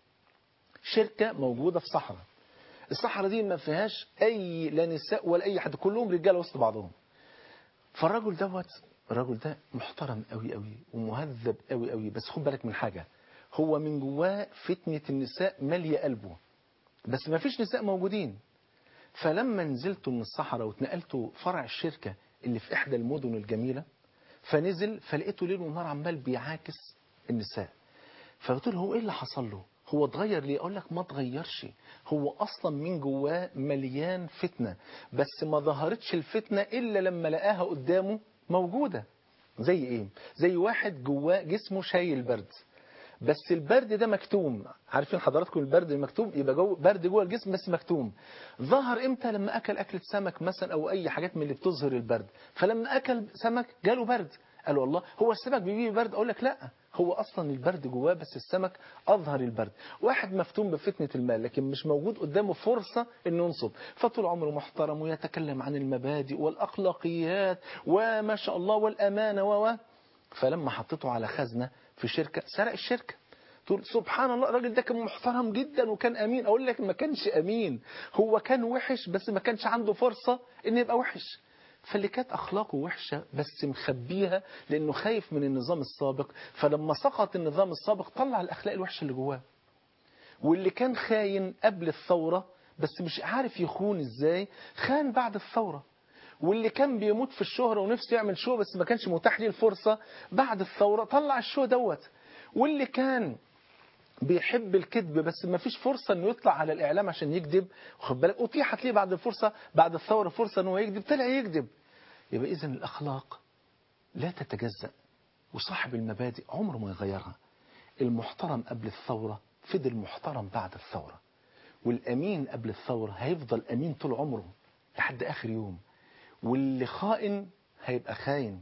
شركة موجودة في صحراء، الصحراء دي ما فيهاش أي لا نساء ولا أي حد، كلهم رجال وسط بعضهم. الراجل ده محترم قوي قوي ومهذب قوي قوي، بس خد بالك من حاجة: هو من جواه فتنة النساء مالية قلبه، بس ما فيش نساء موجودين. فلما نزلتوا من الصحراء واتنقلتوا فرع الشركة اللي في إحدى المدن الجميلة، فنزل فلقيته ليل ونهار عمال بيعاكس النساء. فقلت له: هو ايه اللي حصل له؟ هو اتغير ليه؟ اقول لك: ما اتغيرش، هو اصلا من جواه مليان فتنة، بس ما ظهرتش الفتنة الا لما لقاها قدامه موجودة. زي ايه؟ زي واحد جواه جسمه شايل برد، بس البرد ده مكتوم. عارفين حضراتكم البرد المكتوم؟ يبقى برد جوه الجسم بس مكتوم. ظهر امتى؟ لما اكل اكلة سمك مثلا او اي حاجات من اللي بتظهر البرد، فلما اكل سمك جاله برد. قالوا: الله، هو السمك بيجيب برد؟ اقول لك: لا، هو اصلا البرد جواه بس السمك اظهر البرد. واحد مفتون بفتنة المال لكن مش موجود قدامه فرصة انه ينصب، فطول عمره محترم ويتكلم عن المبادئ والاخلاقيات وما شاء الله والامانة فلما حطيته على خزنة في شركة سرق الشركة. تقول: سبحان الله، الراجل ده كان محترم جدا وكان أمين. أقول لك: ما كانش أمين، هو كان وحش بس ما كانش عنده فرصة إنه يبقى وحش. فاللي كانت أخلاقه وحشة بس مخبيها لأنه خايف من النظام السابق، فلما سقط النظام السابق طلع الأخلاق الوحشة اللي جواه. واللي كان خاين قبل الثورة بس مش عارف يخون إزاي، خان بعد الثورة. واللي كان بيموت في الشهرة ونفسه يعمل شو بس ما كانش متاح ليه الفرصة، بعد الثورة طلع الشو دوت. واللي كان بيحب الكذب بس ما فيش فرصة انه يطلع على الاعلام عشان يكذب، واخد بالك، اتيحت ليه بعد الثورة فرصة انه يكذب، طلع يكذب. يبقى اذا الاخلاق لا تتجزأ، وصاحب المبادئ عمره ما يغيرها. المحترم قبل الثورة فضل محترم بعد الثورة، والامين قبل الثورة هيفضل امين طول عمره لحد اخر يوم، واللي خائن هيبقى خاين.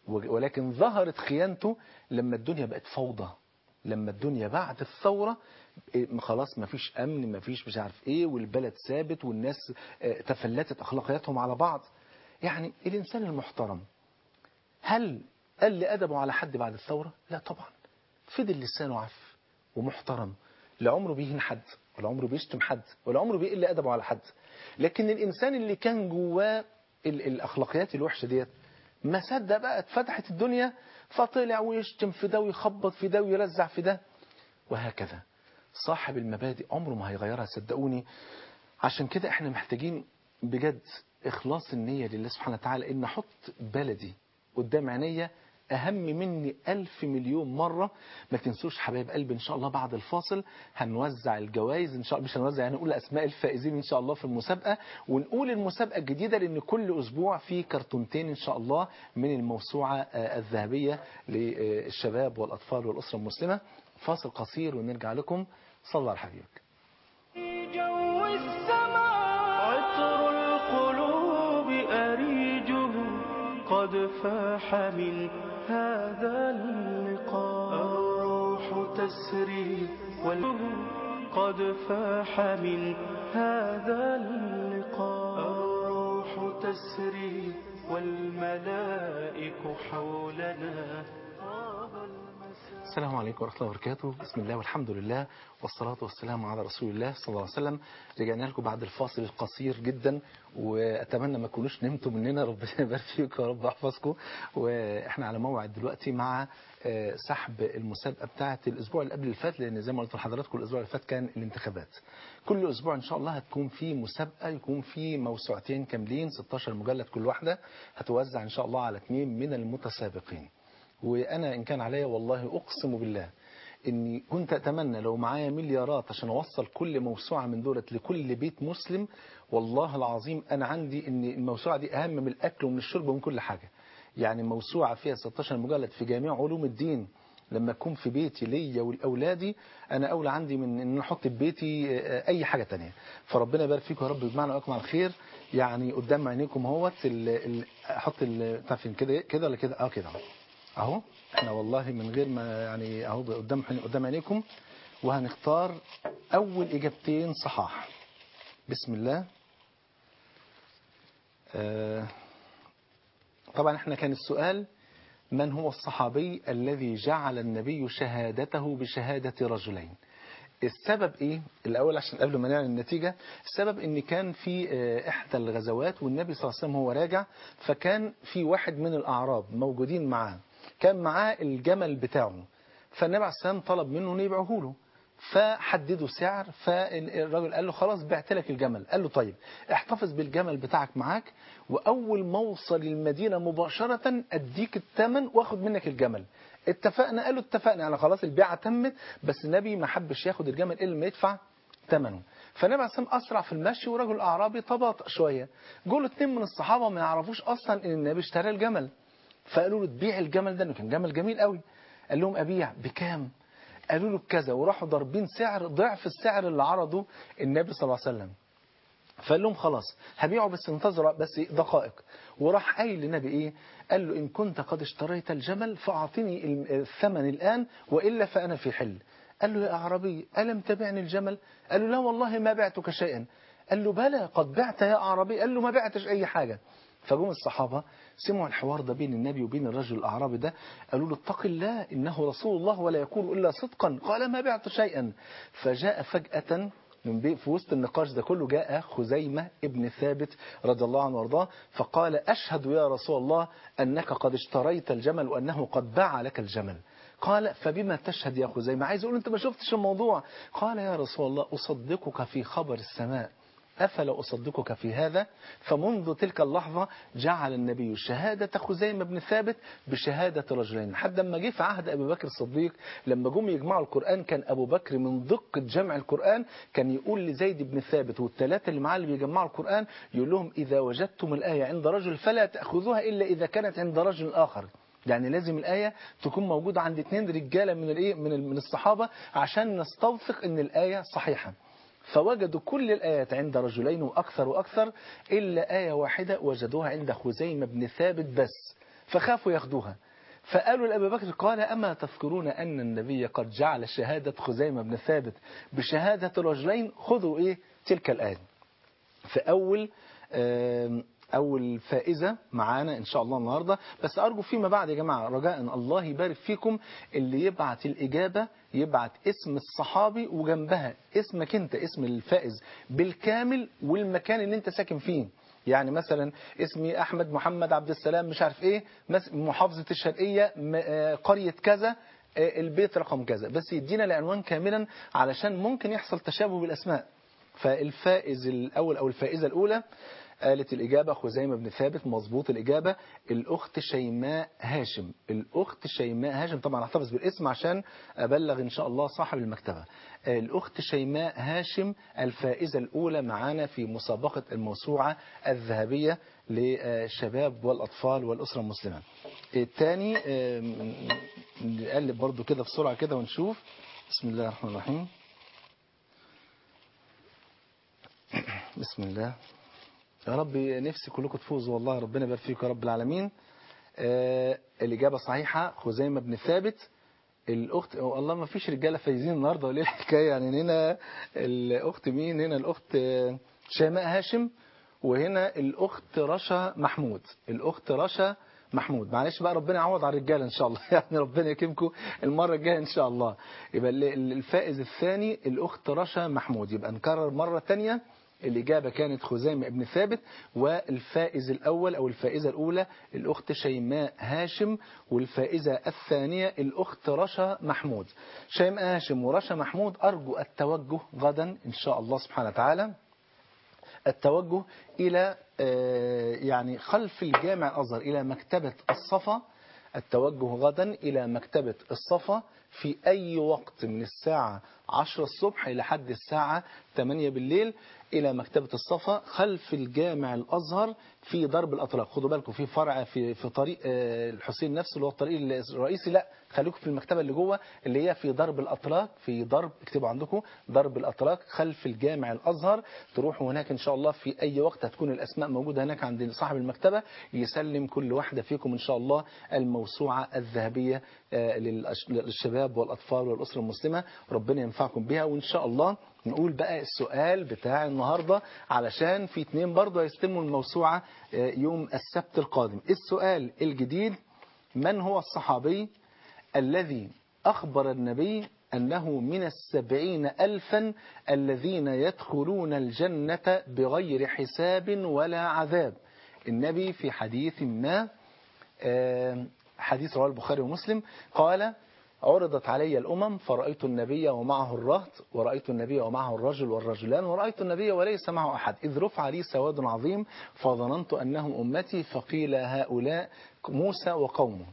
ولكن ظهرت خيانته لما الدنيا بقت فوضى، لما الدنيا بعد الثورة خلاص مفيش أمن، مفيش مش عارف إيه، والبلد ثابت والناس تفلتت أخلاقياتهم على بعض. يعني الإنسان المحترم هل قل أدبه على حد بعد الثورة؟ لا طبعا، فضل لسانه عف ومحترم، لا عمره بيهين حد ولا عمره بيشتم حد ولا عمره بيقل أدبه على حد. لكن الإنسان اللي كان جواه الأخلاقيات الوحشة ديت ما صدق بقى اتفتحت الدنيا، فطلع ويشتم في ده ويخبط في ده ويرزع في ده وهكذا. صاحب المبادئ عمره ما هيغيرها صدقوني. عشان كده احنا محتاجين بجد إخلاص النية لله سبحانه وتعالى، إن أحط بلدي قدام عينيا أهم مني 1000 مليون مرة. ما تنسوش حبايب قلبي إن شاء الله بعد الفاصل هنوزع الجوائز إن شاء الله، مش هنوزع يعني نقول أسماء الفائزين إن شاء الله في المسابقة، ونقول المسابقة الجديدة، لأن كل أسبوع في كرتونتين إن شاء الله من الموسوعة الذهبية للشباب والأطفال والأسرة المسلمة. فاصل قصير ونرجع لكم. صلى على حبيبك. في جو السماء عطر القلوب أريجه قد فاح من هذا اللقاء. الروح تسري قد فاح من هذا اللقاء. الروح تسري والملائك حولنا. السلام عليكم ورحمة الله وبركاته. بسم الله والحمد لله والصلاة والسلام على رسول الله صلى الله عليه وسلم. رجعنا لكم بعد الفاصل القصير جدا، وأتمنى ما تكونوش نمتوا مننا، ربنا يبارك فيكم ورب يحفظكم. وإحنا على موعد دلوقتي مع سحب المسابقة بتاعة الأسبوع اللي قبل اللي فات، لأن زي ما قلت لحضراتكم الأسبوع اللي فات كان الانتخابات. كل أسبوع إن شاء الله هتكون في مسابقة، يكون في موسوعتين كاملين 16 مجلد كل واحدة، هتوزع إن شاء الله على 2 من المتسابقين. وأنا إن كان عليا والله أقسم بالله إني كنت أتمنى لو معايا مليارات عشان أوصل كل موسوعة من دولت لكل بيت مسلم. والله العظيم أنا عندي إن الموسوعة دي أهم من الأكل ومن الشرب ومن كل حاجة. يعني موسوعة فيها 16 مجلد في جميع علوم الدين، لما أكون في بيتي ليا ولأولادي أنا أولى عندي من إن أحط في بيتي أي حاجة تانية. فربنا يبارك فيكم يا رب ويجمعنا وياكم على الخير. يعني قدام عينيكم اهوت أحط تعرفين كده كده ولا كده؟ كده اهو. احنا والله من غير ما يعني اهو قدام عينيكم، وهنختار اول اجابتين صحاح. بسم الله. طبعا احنا كان السؤال من هو الصحابي الذي جعل النبي شهادته بشهادة رجلين؟ السبب ايه الاول عشان قبل ما نعلن النتيجة؟ السبب ان كان في احدى الغزوات والنبي صلى الله عليه وسلم هو راجع، فكان في واحد من الاعراب موجودين معاه، كان معاه الجمل بتاعه، فالنبي عليه السلام طلب منه انه يبيعه له، فحددوا سعر، فالراجل قال له خلاص بعت لك الجمل. قال له طيب احتفظ بالجمل بتاعك معاك، واول ما اوصل المدينة مباشرة اديك الثمن واخد منك الجمل. اتفقنا؟ قالوا اتفقنا. يعني خلاص البيعة تمت، بس النبي ما حبش ياخد الجمل الا لما يدفع ثمنه. فالنبي عليه السلام اسرع في المشي، ورجل اعرابي تباطأ شويه. جوله 2 من الصحابه ما يعرفوش اصلا ان النبي اشترى الجمل، فقالوا له تبيع الجمل ده، انه كان جمل جميل قوي. قال لهم ابيع بكام؟ قالوا له بكذا، وراحوا ضاربين سعر ضعف السعر اللي عرضه النبي صلى الله عليه وسلم. فقال لهم خلاص هبيعه بس انتظروا بس دقائق. وراح قايل للنبي ايه؟ قال له ان كنت قد اشتريت الجمل فاعطني الثمن الان والا فانا في حل. قال له يا اعرابي الم تبعني الجمل؟ قال له لا والله ما بعتك شيئا. قال له بلى قد بعت يا اعرابي. قال له ما بعتش اي حاجه. فجم الصحابة سمعوا الحوار ده بين النبي وبين الرجل الأعرابي ده، قالوا له اتق الله إنه رسول الله ولا يقول إلا صدقا. قال ما بعت شيئا. فجاء فجأة في وسط النقاش ده كله جاء خزيمة ابن ثابت رضي الله عنه وارضاه، فقال أشهد يا رسول الله أنك قد اشتريت الجمل وأنه قد باع لك الجمل. قال فبما تشهد يا خزيمة؟ عايز أقول أنت ما شفتش الموضوع. قال يا رسول الله أصدقك في خبر السماء أفلا أصدقك في هذا؟ فمنذ تلك اللحظة جعل النبي شهادة خزيمة بن ثابت بشهادة رجلين، حتى لما جه في عهد أبي بكر الصديق لما جم يجمعوا القرآن، كان أبو بكر من دقة جمع القرآن كان يقول لزيد بن ثابت والثلاثة اللي معاه اللي بيجمعوا القرآن، يقول لهم إذا وجدتم الآية عند رجل فلا تأخذوها إلا إذا كانت عند رجل آخر. يعني لازم الآية تكون موجودة عند 2 رجالة من الصحابة عشان نستوثق إن الآية صحيحة. فوجدوا كل الآيات عند رجلين وأكثر وأكثر، إلا آية واحدة وجدوها عند خزيمة بن ثابت بس، فخافوا ياخدوها. فقالوا لأبي بكر قال أما تذكرون أن النبي قد جعل شهادة خزيمة بن ثابت بشهادة رجلين؟ خذوا إيه تلك الآية. فأول أول فائزة معانا إن شاء الله النهاردة. بس أرجو فيما بعد يا جماعة رجاء الله يبارك فيكم اللي يبعت الإجابة يبعت اسم الصحابي وجنبها اسمك أنت، اسم الفائز بالكامل والمكان اللي أنت ساكن فيه. يعني مثلا اسمي أحمد محمد عبد السلام مش عارف إيه، محافظة الشرقية، قرية كذا، البيت رقم كذا، بس يدينا العنوان كاملا علشان ممكن يحصل تشابه بالأسماء. فالفائز الأول أو الفائزة الأولى قالت الإجابة خزيمة بن ثابت، مظبوط الإجابة الأخت شيماء هاشم. الأخت شيماء هاشم، طبعا احتفظ بالاسم عشان أبلغ إن شاء الله صاحب المكتبة. الأخت شيماء هاشم الفائزة الأولى معانا في مسابقة الموسوعة الذهبية للشباب والأطفال والأسرة المسلمة. الثاني نقلب برضو كده بسرعة كده ونشوف. بسم الله الرحمن الرحيم. بسم الله. يا رب نفسي كلكم تفوزوا والله، ربنا يبارك فيكم يا رب العالمين. الإجابة صحيحة خزيمة بن ثابت. الأخت والله ما فيش رجالة فايزين النهاردة ولا الحكاية يعني. هنا الأخت مين؟ هنا الأخت شيماء هاشم، وهنا الأخت رشا محمود. الأخت رشا محمود، معلش بقى ربنا يعوض على الرجالة إن شاء الله يعني ربنا يكرمكم المرة الجاية إن شاء الله. يبقى الفائز الثاني الأخت رشا محمود. يبقى نكرر مرة تانية، الإجابة كانت خزيمة بن ثابت، والفائز الأول أو الفائزة الأولى الأخت شيماء هاشم، والفائزة الثانية الأخت رشا محمود. شيماء هاشم ورشا محمود أرجو التوجه غدا إن شاء الله سبحانه وتعالى، التوجه إلى يعني خلف الجامع الأزهر إلى مكتبة الصفا. التوجه غدا إلى مكتبة الصفا في أي وقت من الساعة 10 الصبح إلى حد الساعة 8 بالليل إلى مكتبة الصفا خلف الجامع الأزهر في درب الأطراق. خدوا بالكم في فرع في طريق الحسين نفسه اللي هو الطريق الرئيسي، لا خليكم في المكتبة اللي جوه اللي هي في درب الأطراق، في درب اكتبوا عندكم درب الأطراق خلف الجامع الأزهر. تروحوا هناك إن شاء الله في أي وقت، هتكون الأسماء موجودة هناك عند صاحب المكتبة يسلم كل واحدة فيكم إن شاء الله الموسوعة الذهبية للشباب والأطفال والأسرة المسلمة، ربنا ينفعكم بها. وإن شاء الله نقول بقى السؤال بتاع النهاردة علشان في 2 برضه هيستلموا الموسوعة يوم السبت القادم. السؤال الجديد: من هو الصحابي الذي أخبر النبي أنه من 70,000 الذين يدخلون الجنة بغير حساب ولا عذاب؟ النبي في حديث ما، حديث رواه البخاري ومسلم، قال: عرضت علي الأمم فرأيت النبي ومعه الرهط، ورأيت النبي ومعه الرجل والرجلان، ورأيت النبي وليس معه أحد، إذ رفع لي سواد عظيم فظننت أنهم أمتي، فقيل هؤلاء موسى وقومه.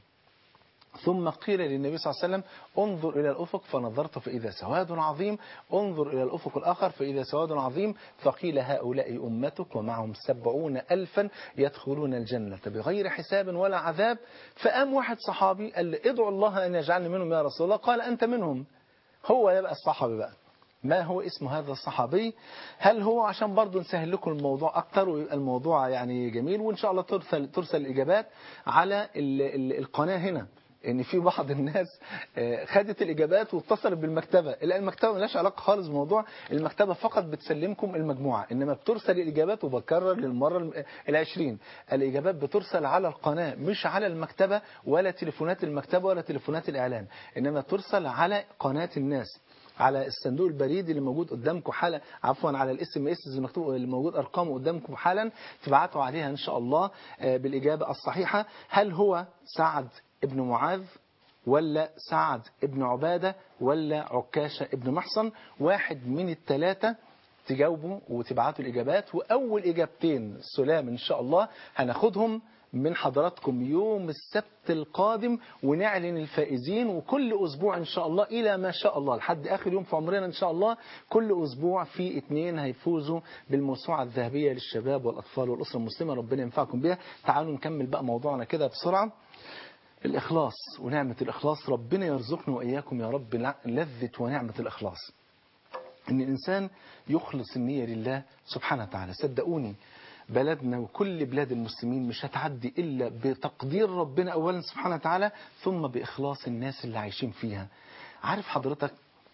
ثم قيل للنبي صلى الله عليه وسلم: انظر إلى الأفق، فنظرت فإذا سواد عظيم، انظر إلى الأفق الآخر فإذا سواد عظيم، فقيل هؤلاء أمتك ومعهم 70,000 يدخلون الجنة بغير حساب ولا عذاب. فقام واحد صحابي قال لي: ادعو الله أن يجعلني منهم يا رسول الله. قال: أنت منهم. هو يبقى الصحابي بقى. ما هو اسم هذا الصحابي؟ هل هو عشان برضو نسهل لكم الموضوع أكتر ويبقى الموضوع يعني جميل، وإن شاء الله ترسل الإجابات على القناة هنا، ان في بعض الناس خدت الاجابات واتصلت بالمكتبه. المكتبه مالهاش علاقه خالص بالموضوع، المكتبه فقط بتسلمكم المجموعه، انما بترسل الاجابات، وبكرر للمره ال20 الاجابات بترسل على القناه مش على المكتبه ولا تليفونات المكتبه ولا تليفونات الاعلان، انما ترسل على قناه الناس، على الصندوق البريدي اللي موجود قدامكم حالا، عفوا على الاس ام اس المكتوب اللي موجود ارقامه قدامكم حالا، تبعتوا عليها ان شاء الله بالاجابه الصحيحه. هل هو سعد ابن معاذ ولا سعد ابن عبادة ولا عكاشة ابن محصن؟ واحد من ال3 تجاوبوا وتبعتوا الإجابات، وأول إجابتين سلام إن شاء الله هناخدهم من حضراتكم يوم السبت القادم ونعلن الفائزين. وكل أسبوع إن شاء الله إلى ما شاء الله لحد آخر يوم في عمرنا إن شاء الله كل أسبوع في 2 هيفوزوا بالموسوعة الذهبية للشباب والأطفال والأسرة المسلمة، ربنا ينفعكم بها. تعالوا نكمل بقى موضوعنا كده بسرعة. الإخلاص ونعمة الإخلاص، ربنا يرزقنا وإياكم يا رب لذة ونعمة الإخلاص، إن الإنسان يخلص النية لله سبحانه وتعالى. صدقوني بلدنا وكل بلاد المسلمين مش هتعدي إلا بتقدير ربنا أولا سبحانه وتعالى، ثم بإخلاص الناس اللي عايشين فيها. عارف حضرتك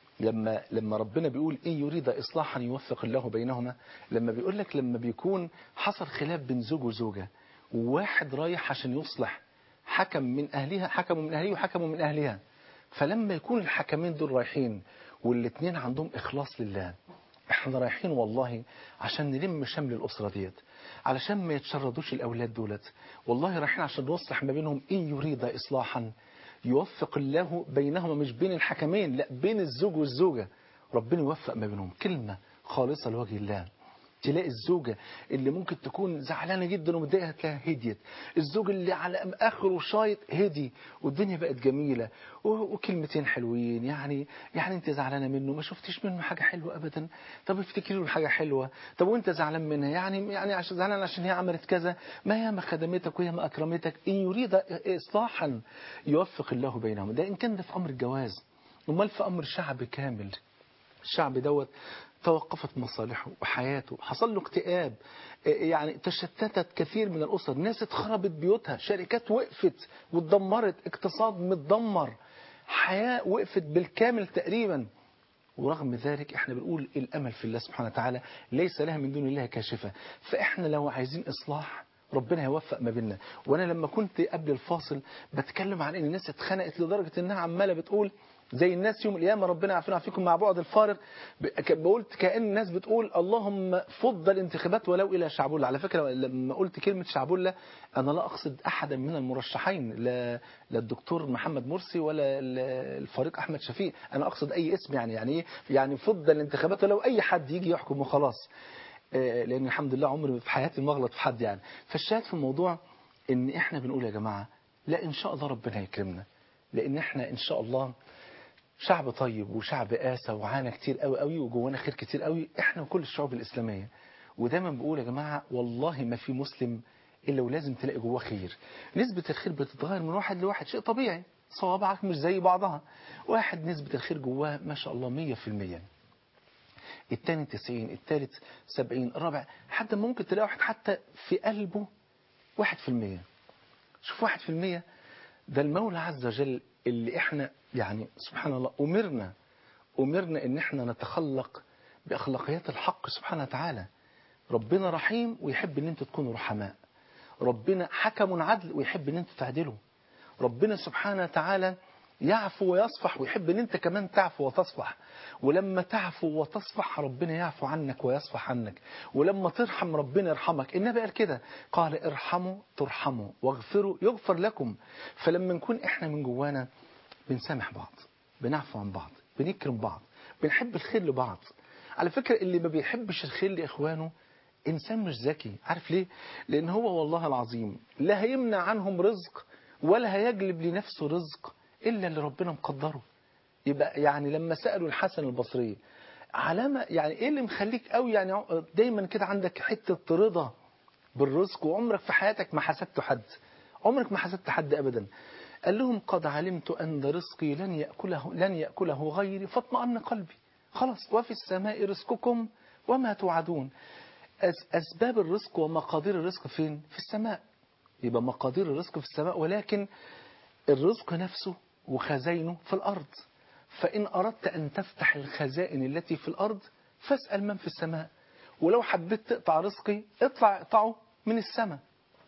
لما ربنا بيقول إن يريد إصلاحا يوفق الله بينهما، لما بيقول لك لما بيكون حصل خلاف بين زوج وزوجة وواحد رايح عشان يصلح، حكموا من أهله وحكموا من أهلها، فلما يكون الحكمين دول رايحين والاتنين عندهم إخلاص لله، احنا رايحين والله عشان نلم شمل الأسرة ديت، علشان ما يتشردوش الأولاد دولت، والله رايحين عشان نصلح ما بينهم. إن يريد إصلاحا يوفق الله بينهما، مش بين الحكمين، لا بين الزوج والزوجة، ربنا يوفق ما بينهم كلمة خالصة لوجه الله. تلاقي الزوجة اللي ممكن تكون زعلانة جدا ومتضايقة تلاقيها هديت، الزوج اللي على آخره شايط هدي والدنيا بقت جميلة وكلمتين حلوين. يعني انت زعلانة منه، ما شفتيش منه حاجة حلوة أبدا، طب افتكري له حاجة حلوة، طب وانت زعلان منها يعني عشان زعلان عشان هي عملت كذا، ما هي ما خدمتك وهي ما أكرمتك. إن يريد إصلاحا يوفق الله بينهم. ده إن كان ده في أمر الجواز، امال في أمر شعب كامل. الشعب دوت توقفت مصالحه وحياته، حصل له اكتئاب، يعني تشتتت كثير من الأسر، ناس اتخربت بيوتها، شركات وقفت واتدمرت، اقتصاد متدمر، حياة وقفت بالكامل تقريبا. ورغم ذلك احنا بنقول الأمل في الله سبحانه وتعالى، ليس لها من دون الله كاشفة. فاحنا لو عايزين إصلاح ربنا هيوفق ما بيننا. وانا لما كنت قبل الفاصل بتكلم عن ان الناس اتخنقت لدرجة انها عمالة بتقول زي الناس يوم القيامة ربنا يعافينا ويعافيكم مع بعد الفارق، قلت كأن الناس بتقول اللهم فض الانتخابات ولو إلى شعبولة. على فكرة لما قلت كلمة شعبولة أنا لا أقصد أحدا من المرشحين، لا الدكتور محمد مرسي ولا الفريق أحمد شفيق، أنا أقصد أي اسم. يعني فض الانتخابات ولو أي حد يجي يحكم وخلاص، لأن الحمد لله عمري في حياتي ما أغلط في حد يعني. فالشاهد في الموضوع إن إحنا بنقول يا جماعة لا إن شاء الله ربنا يكرمنا، لأن إحنا إن شاء الله شعب طيب وشعب قاسى وعانى كتير قوي قوي وجوانا خير كتير قوي، احنا وكل الشعوب الإسلامية. ودايما بقول يا جماعة والله ما في مسلم إلا ولازم تلاقي جواه خير. نسبة الخير بتتغير من واحد لواحد، شيء طبيعي، صوابعك مش زي بعضها. واحد نسبة الخير جواه ما شاء الله 100%، التاني 90، التالت 70، الرابع حتى ممكن تلاقي واحد حتى في قلبه 1%. شوف 1%، ده المولى عز وجل اللي احنا يعني سبحان الله أمرنا ان احنا نتخلق بأخلاقيات الحق سبحانه وتعالى. ربنا رحيم ويحب ان انتوا تكونوا رحماء، ربنا حكم عدل ويحب ان انتوا تعدلوا، ربنا سبحانه وتعالى يعفو ويصفح ويحب ان انت كمان تعفو وتصفح. ولما تعفو وتصفح ربنا يعفو عنك ويصفح عنك، ولما ترحم ربنا يرحمك. النبي قال كده، قال ارحموا ترحموا واغفروا يغفر لكم. فلما نكون احنا من جوانا بنسامح بعض، بنعفو عن بعض، بنكرم بعض، بنحب الخير لبعض. على فكرة اللي ما بيحبش الخير لإخوانه إنسان مش ذكي. عارف ليه؟ لأن هو والله العظيم لا هيمنع عنهم رزق ولا هيجلب لنفسه رزق إلا اللي ربنا مقدره. يبقى يعني لما سألوا الحسن البصري علامة يعني إيه اللي مخليك قوي يعني دايما كده عندك حتة رضا بالرزق وعمرك في حياتك ما حسدت حد، عمرك ما حسدت حد أبدا. قال لهم قد علمت أن رزقي لن يأكله غيري فاطمأن قلبي. خلاص، وفي السماء رزقكم وما توعدون. أسباب الرزق ومقادير الرزق فين؟ في السماء. يبقى مقادير الرزق في السماء، ولكن الرزق نفسه وخزائنه في الأرض. فإن أردت أن تفتح الخزائن التي في الأرض فاسأل من في السماء، ولو حبيت تقطع رزقي اقطعه من السماء.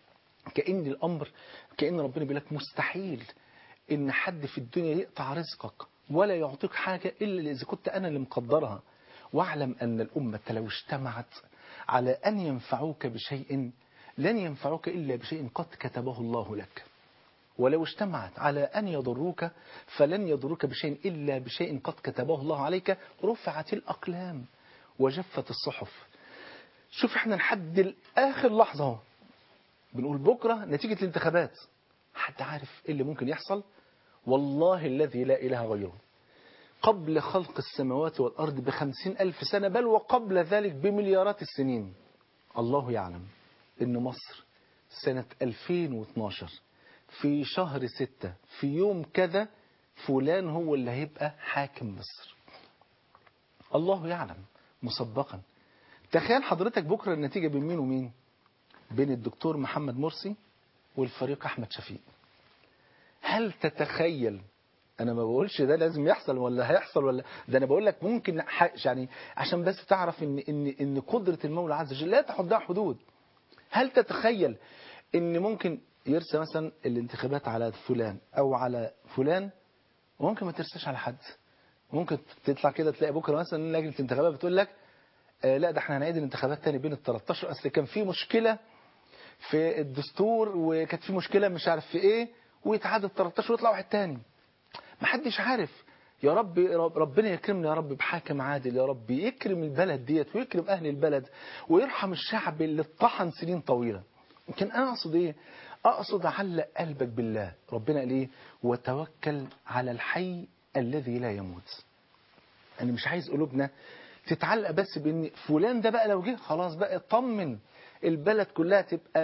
كأن ربنا بيقول لك مستحيل إن حد في الدنيا يقطع رزقك ولا يعطيك حاجة إلا إذا كنت أنا اللي مقدرها. واعلم أن الأمة لو اجتمعت على أن ينفعوك بشيء لن ينفعوك إلا بشيء قد كتبه الله لك، ولو اجتمعت على أن يضروك فلن يضروك بشيء إلا بشيء قد كتبه الله عليك. رفعت الأقلام وجفت الصحف. شوف احنا لحد آخر لحظة بنقول بكرة نتيجة الانتخابات، حد عارف ايه اللي ممكن يحصل؟ والله الذي لا إله غيره قبل خلق السماوات والأرض ب50,000 سنة، بل وقبل ذلك بمليارات السنين، الله يعلم إن مصر سنة 2012 في شهر 6 في يوم كذا فلان هو اللي هيبقى حاكم مصر. الله يعلم مسبقا. تخيل حضرتك بكرة النتيجة بين مين ومين؟ بين الدكتور محمد مرسي والفريق أحمد شفيق. هل تتخيل، أنا ما بقولش ده لازم يحصل ولا هيحصل ولا ده، أنا بقول لك ممكن يعني عشان بس تعرف إن قدرة المولى عز وجل لا تحدها حدود. هل تتخيل إن ممكن يرسى مثلا الانتخابات على فلان أو على فلان، وممكن ما ترساش على حد؟ ممكن تطلع كده تلاقي بكرة مثلا لجنة الانتخابات بتقول لك لا ده احنا هنعيد الانتخابات تاني بين ال13، أصل كان في مشكلة في الدستور وكانت في مشكلة مش عارف في ايه، ويتعاد ال13 ويطلع واحد تاني. محدش عارف. يا رب ربنا يكرمنا يا رب بحاكم عادل، يا رب يكرم البلد ديت ويكرم أهل البلد ويرحم الشعب اللي اتطحن سنين طويلة. لكن أنا أقصد إيه؟ أقصد علق قلبك بالله. ربنا قال إيه؟ وتوكل على الحي الذي لا يموت. أنا مش عايز قلوبنا تتعلق بس بإن فلان ده بقى لو جه خلاص بقى اطمن البلد كلها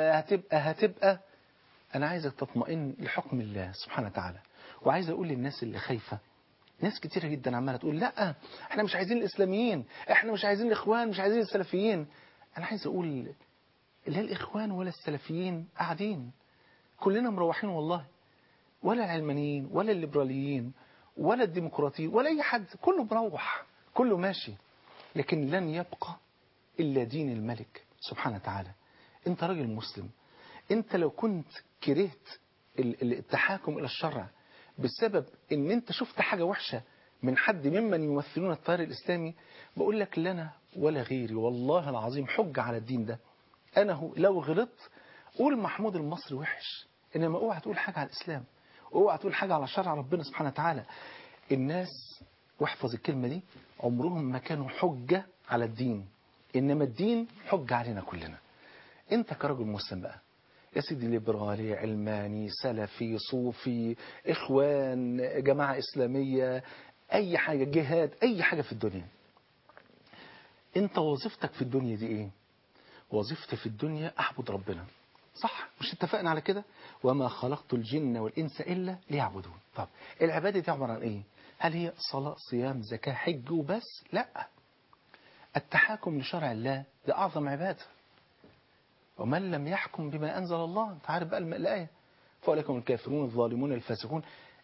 هتبقى. أنا عايزك تطمئن لحكم الله سبحانه وتعالى. وعايز أقول للناس اللي خايفة، ناس كتيرة جدا عمالة تقول لا احنا مش عايزين الإسلاميين، احنا مش عايزين الإخوان، مش عايزين السلفيين. أنا عايز أقول لا الإخوان ولا السلفيين قاعدين، كلنا مروحين والله، ولا العلمانيين ولا الليبراليين ولا الديمقراطيين ولا أي حد، كله مروح، كله ماشي. لكن لن يبقى إلا دين الملك سبحانه وتعالى. أنت راجل مسلم، أنت لو كنت كرهت التحاكم إلى الشرع بسبب أن أنت شفت حاجة وحشة من حد ممن يمثلون التيار الإسلامي، بقول لك لنا ولا غيري والله العظيم حج على الدين ده. أنا لو غلطت قول محمود المصري وحش، إنما اوعى تقول حاجة على الإسلام، اوعى تقول حاجة على شرع ربنا سبحانه وتعالى. الناس، واحفظ الكلمة دي، عمرهم ما كانوا حجة على الدين، إنما الدين حجة علينا كلنا. أنت كرجل مسلم بقى يا سيدي، ليبرالي، علماني، سلفي، صوفي، إخوان، جماعة إسلامية، أي حاجة، جهاد، أي حاجة في الدنيا، أنت وظيفتك في الدنيا دي إيه؟ وظيفتي في الدنيا أعبد ربنا، صح؟ مش اتفقنا على كده؟ وما خلقت الجن والإنس إلا ليعبدون. طب العبادة دي عبارة عن إيه؟ هل هي صلاة، صيام، زكاة، حج وبس؟ لا، التحاكم لشرع الله ده أعظم عبادة. ومن لم يحكم بما أنزل الله، أنت عارف بقى الآية، فأولئك هم الكافرون الظالمون الفاسقون.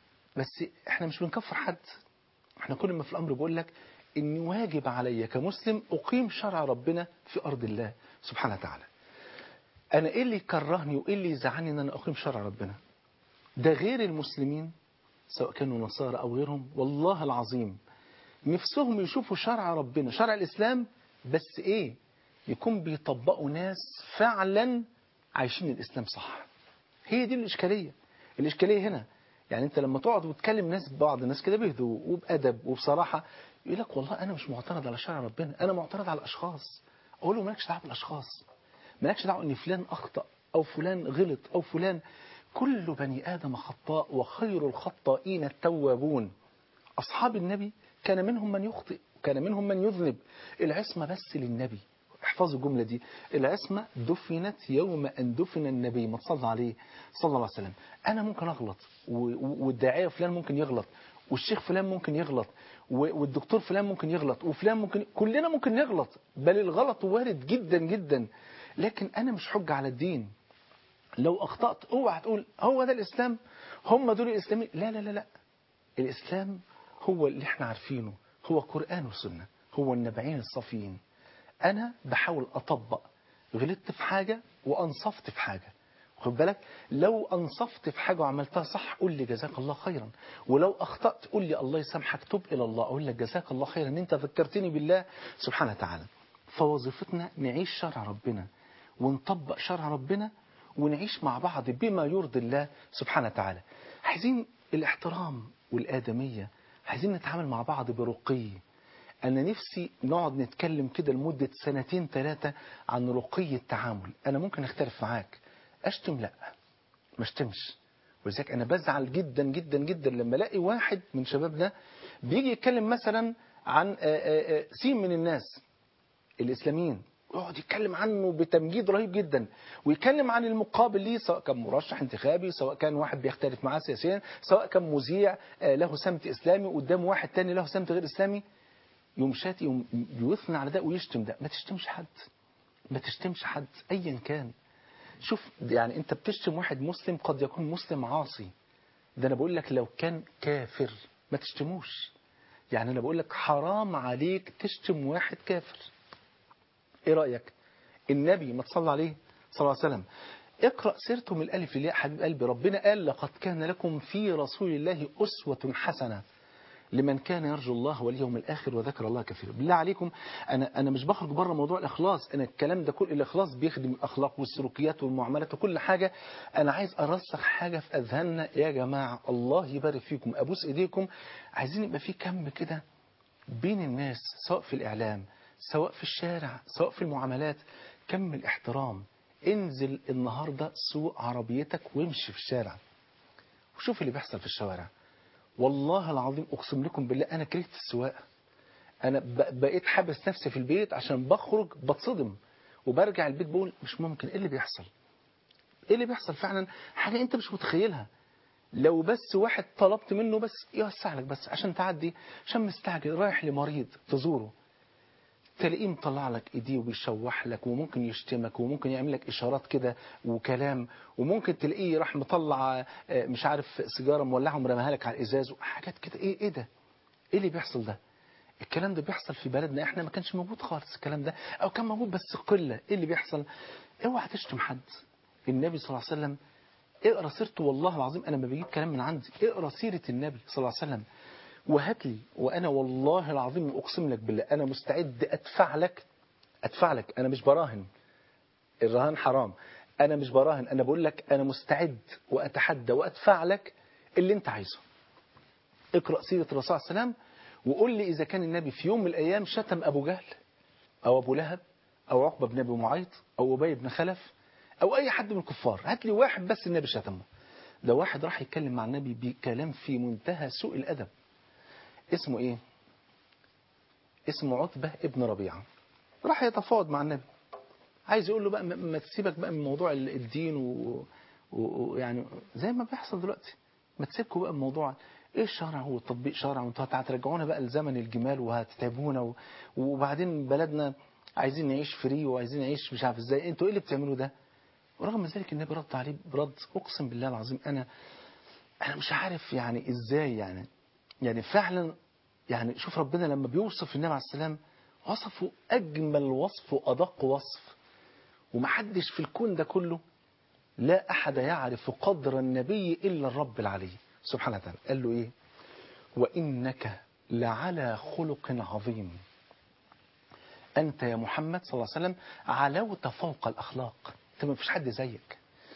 بس احنا مش بنكفر حد، احنا كل ما في الأمر بقول لك إن واجب علي كمسلم أقيم شرع ربنا في أرض الله سبحانه وتعالى. أنا إيه اللي يكرهني وإيه اللي يزعلني إن أنا أقيم شرع ربنا؟ ده غير المسلمين سواء كانوا نصارى أو غيرهم، والله العظيم نفسهم يشوفوا شرع ربنا، شرع الإسلام، بس إيه؟ يكون بيطبقوا ناس فعلا عايشين الإسلام صح. هي دي الإشكالية. الإشكالية هنا يعني أنت لما تقعد وتكلم ناس، بعض الناس كده بهدوء وبأدب وبصراحة، يقول لك والله أنا مش معترض على شرع ربنا، أنا معترض على الأشخاص. أقول له مالكش دعوة بالأشخاص، مالكش دعوة إن فلان أخطأ أو فلان غلط أو فلان، كل بني آدم خطاء وخير الخطائين التوابون. أصحاب النبي كان منهم من يخطئ وكان منهم من يذنب، العصمة بس للنبي. احفظوا الجملة دي، العصمة دفنت يوم أن دفن النبي، ما تصلى عليه صلى الله عليه وسلم. أنا ممكن أغلط والداعية فلان ممكن يغلط والشيخ فلان ممكن يغلط والدكتور فلان ممكن يغلط وفلان ممكن، كلنا ممكن نغلط، بل الغلط وارد جدا جدا. لكن أنا مش حجة على الدين. لو أخطأت اوعى تقول هو ده الإسلام، هم دول الإسلاميين. لا لا لا لا، الإسلام هو اللي احنا عارفينه، هو قرآن وسنة، هو النبعين الصافيين. أنا بحاول أطبق، غلطت في حاجة وأنصفت في حاجة، خد بالك، لو أنصفت في حاجة وعملتها صح قول لي جزاك الله خيرا، ولو أخطأت قول لي الله يسامحك، تب إلى الله، أقول لك جزاك الله خيرا إن أنت ذكرتني بالله سبحانه وتعالى. فوظيفتنا نعيش شرع ربنا ونطبق شرع ربنا ونعيش مع بعض بما يرضي الله سبحانه وتعالى. عايزين الاحترام والآدمية، عايزين نتعامل مع بعض برقي. أنا نفسي نقعد نتكلم كده لمدة 2-3 عن رقي التعامل. أنا ممكن أختلف معاك، أشتم لا، ما اشتمش، ولذلك أنا بزعل جدا جدا جدا لما ألاقي واحد من شبابنا بيجي يتكلم مثلا عن سين من الناس الإسلاميين، يقعد يتكلم عنه بتمجيد رهيب جدا، ويتكلم عن المقابل ليه، سواء كان مرشح انتخابي، سواء كان واحد بيختلف معاه سياسيا، سواء كان مذيع له سمت إسلامي قدام واحد تاني له سمت غير إسلامي، يوم شاتي يوم يثنى على ده ويشتم ده. ما تشتمش حد، ما تشتمش حد أيا كان. شوف يعني انت بتشتم واحد مسلم قد يكون مسلم عاصي، ده انا بقول لك لو كان كافر ما تشتموش. يعني انا بقول لك حرام عليك تشتم واحد كافر. ايه رأيك؟ النبي ما تصلى عليه صلى الله عليه وسلم، اقرأ سيرته من الألف للياء حبيب قلبي. ربنا قال لقد كان لكم في رسول الله أسوة حسنة لمن كان يرجو الله واليوم الآخر وذكر الله كثيرا. بالله عليكم أنا مش بخرج بره موضوع الإخلاص، أنا الكلام ده كل الإخلاص بيخدم الأخلاق والسلوكيات والمعاملات وكل حاجة. أنا عايز أرسخ حاجة في أذهاننا يا جماعة، الله يبارك فيكم، أبوس إيديكم، عايزين يبقى في كم كده بين الناس، سواء في الإعلام سواء في الشارع سواء في المعاملات، كم الاحترام. انزل النهاردة سوق عربيتك وامشي في الشارع وشوف اللي بيحصل في الشوارع. والله العظيم أقسم لكم بالله أنا كرهت السواقة. أنا بقيت حابس نفسي في البيت عشان بخرج بتصدم وبرجع البيت بقول مش ممكن، إيه اللي بيحصل؟ إيه اللي بيحصل فعلا؟ حاجة أنت مش متخيلها. لو بس واحد طلبت منه بس يوسع لك بس عشان تعدي، عشان مستعجل رايح لمريض تزوره، تلاقيه مطلع لك ايديه وبيشوح لك وممكن يشتمك وممكن يعمل لك اشارات كده وكلام، وممكن تلاقيه راح مطلع مش عارف سيجاره مولعه ومرميها لك على الازاز وحاجات كده. ايه ده؟ ايه اللي بيحصل ده؟ الكلام ده بيحصل في بلدنا احنا، ما كانش موجود خالص الكلام ده، او كان موجود بس قله. ايه اللي بيحصل؟ اوعى تشتم حد. النبي صلى الله عليه وسلم اقرا سيرته، والله العظيم انا ما بجيب كلام من عندي، اقرا سيره النبي صلى الله عليه وسلم وهات لي، وانا والله العظيم اقسم لك بالله انا مستعد ادفع لك. انا مش براهن، الرهان حرام، انا مش براهن، انا بقول لك انا مستعد واتحدى وادفع لك اللي انت عايزه. اقرا سيره الرسول صلى الله عليه وسلم وقول لي اذا كان النبي في يوم من الايام شتم ابو جهل او ابو لهب او عقبه بن ابي معيط او ابي بن خلف او اي حد من الكفار. هات لي واحد بس النبي شتمه. ده واحد راح يتكلم مع النبي بكلام في منتهى سوء الادب. اسمه ايه؟ اسمه عتبة ابن ربيعة. راح يتفاوض مع النبي، عايز يقول له بقى ما تسيبك بقى من موضوع الدين ويعني زي ما بيحصل دلوقتي، ما تسيبكوا بقى من موضوع ايه الشرع والتطبيق شرع، وانتوا هترجعونا بقى لزمن الجمال وهتتعبونا وبعدين بلدنا عايزين نعيش فري وعايزين نعيش مش عارف ازاي، انتوا ايه اللي بتعملوه ده؟ ورغم ذلك النبي رد عليه برد اقسم بالله العظيم انا مش عارف يعني ازاي يعني فعلا. يعني شوف ربنا لما بيوصف النبي عليه السلام وصفه أجمل وصف وأدق وصف، ومحدش في الكون ده كله لا أحد يعرف قدر النبي إلا الرب العلي سبحانه وتعالى. قال له إيه؟ وإنك لعلى خلق عظيم. أنت يا محمد صلى الله عليه وسلم علوت فوق الأخلاق، أنت ما فيش حد زيك.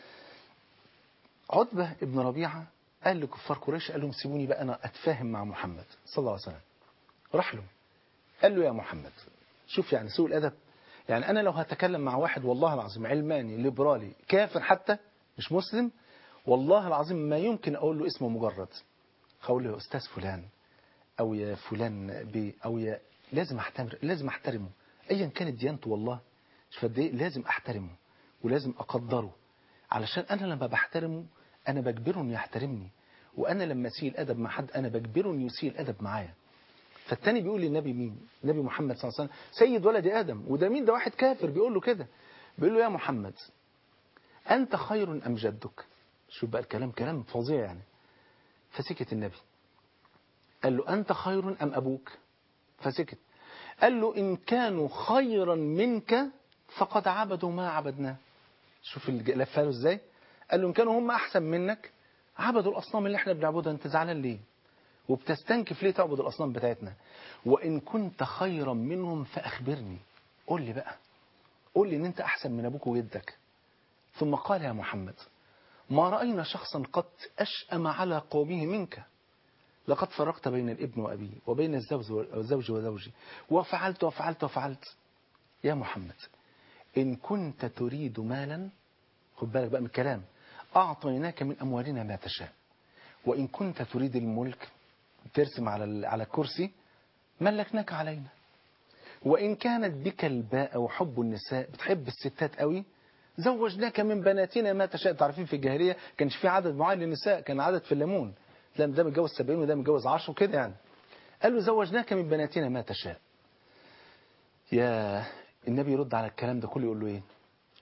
عتبة ابن ربيعة قال لكفار قريش، قال لهم سيبوني بقى أنا أتفاهم مع محمد صلى الله عليه وسلم. راح له قال له يا محمد، شوف يعني سوء الأدب. يعني أنا لو هتكلم مع واحد والله العظيم علماني ليبرالي كافر حتى مش مسلم، والله العظيم ما يمكن أقول له اسمه مجرد، أقول له يا أستاذ فلان أو يا فلان بي أو يا، لازم أحترمه أيا كانت ديانته. والله مش قد إيه لازم أحترمه ولازم أقدره، علشان أنا لما بحترمه أنا بجبره إنه يحترمني، وأنا لما أسيء الأدب مع حد أنا بجبره إنه يسيء الأدب معايا. فالتاني بيقول للنبي مين؟ النبي محمد صلى الله عليه وسلم سيد ولد آدم، وده مين؟ ده واحد كافر بيقول له كده، بيقول له يا محمد أنت خير أم جدك؟ شوف بقى الكلام كلام فظيع يعني. فسكت النبي، قال له أنت خير أم أبوك؟ فسكت. قال له إن كانوا خيرا منك فقد عبدوا ما عبدناه. شوف لفها له ازاي. قال له إن كانوا هم أحسن منك عبدوا الأصنام اللي احنا بنعبدها، أنت زعلان ليه؟ وبتستنكف ليه تعبد الأصنام بتاعتنا؟ وإن كنت خيرا منهم فأخبرني، قول لي بقى، قول لي إن أنت أحسن من أبوك وجدك. ثم قال يا محمد ما رأينا شخصا قد أشأم على قومه منك، لقد فرقت بين الابن وأبيه وبين الزوج وزوجي وفعلت وفعلت وفعلت. يا محمد إن كنت تريد مالا، خد بالك بقى من الكلام، أعطيناك من أموالنا ما تشاء، وإن كنت تريد الملك ترسم على الكرسي ملكناك علينا، وإن كانت بك الباء وحب النساء، بتحب الستات قوي، زوجناك من بناتنا ما تشاء. تعرفين في الجاهلية كانش في عدد معين للنساء، كان عدد في الليمون، لا ده متجوز 70 وده متجوز 10 وكده يعني. قال له زوجناك من بناتنا ما تشاء. يا النبي يرد على الكلام ده كله يقول له ايه؟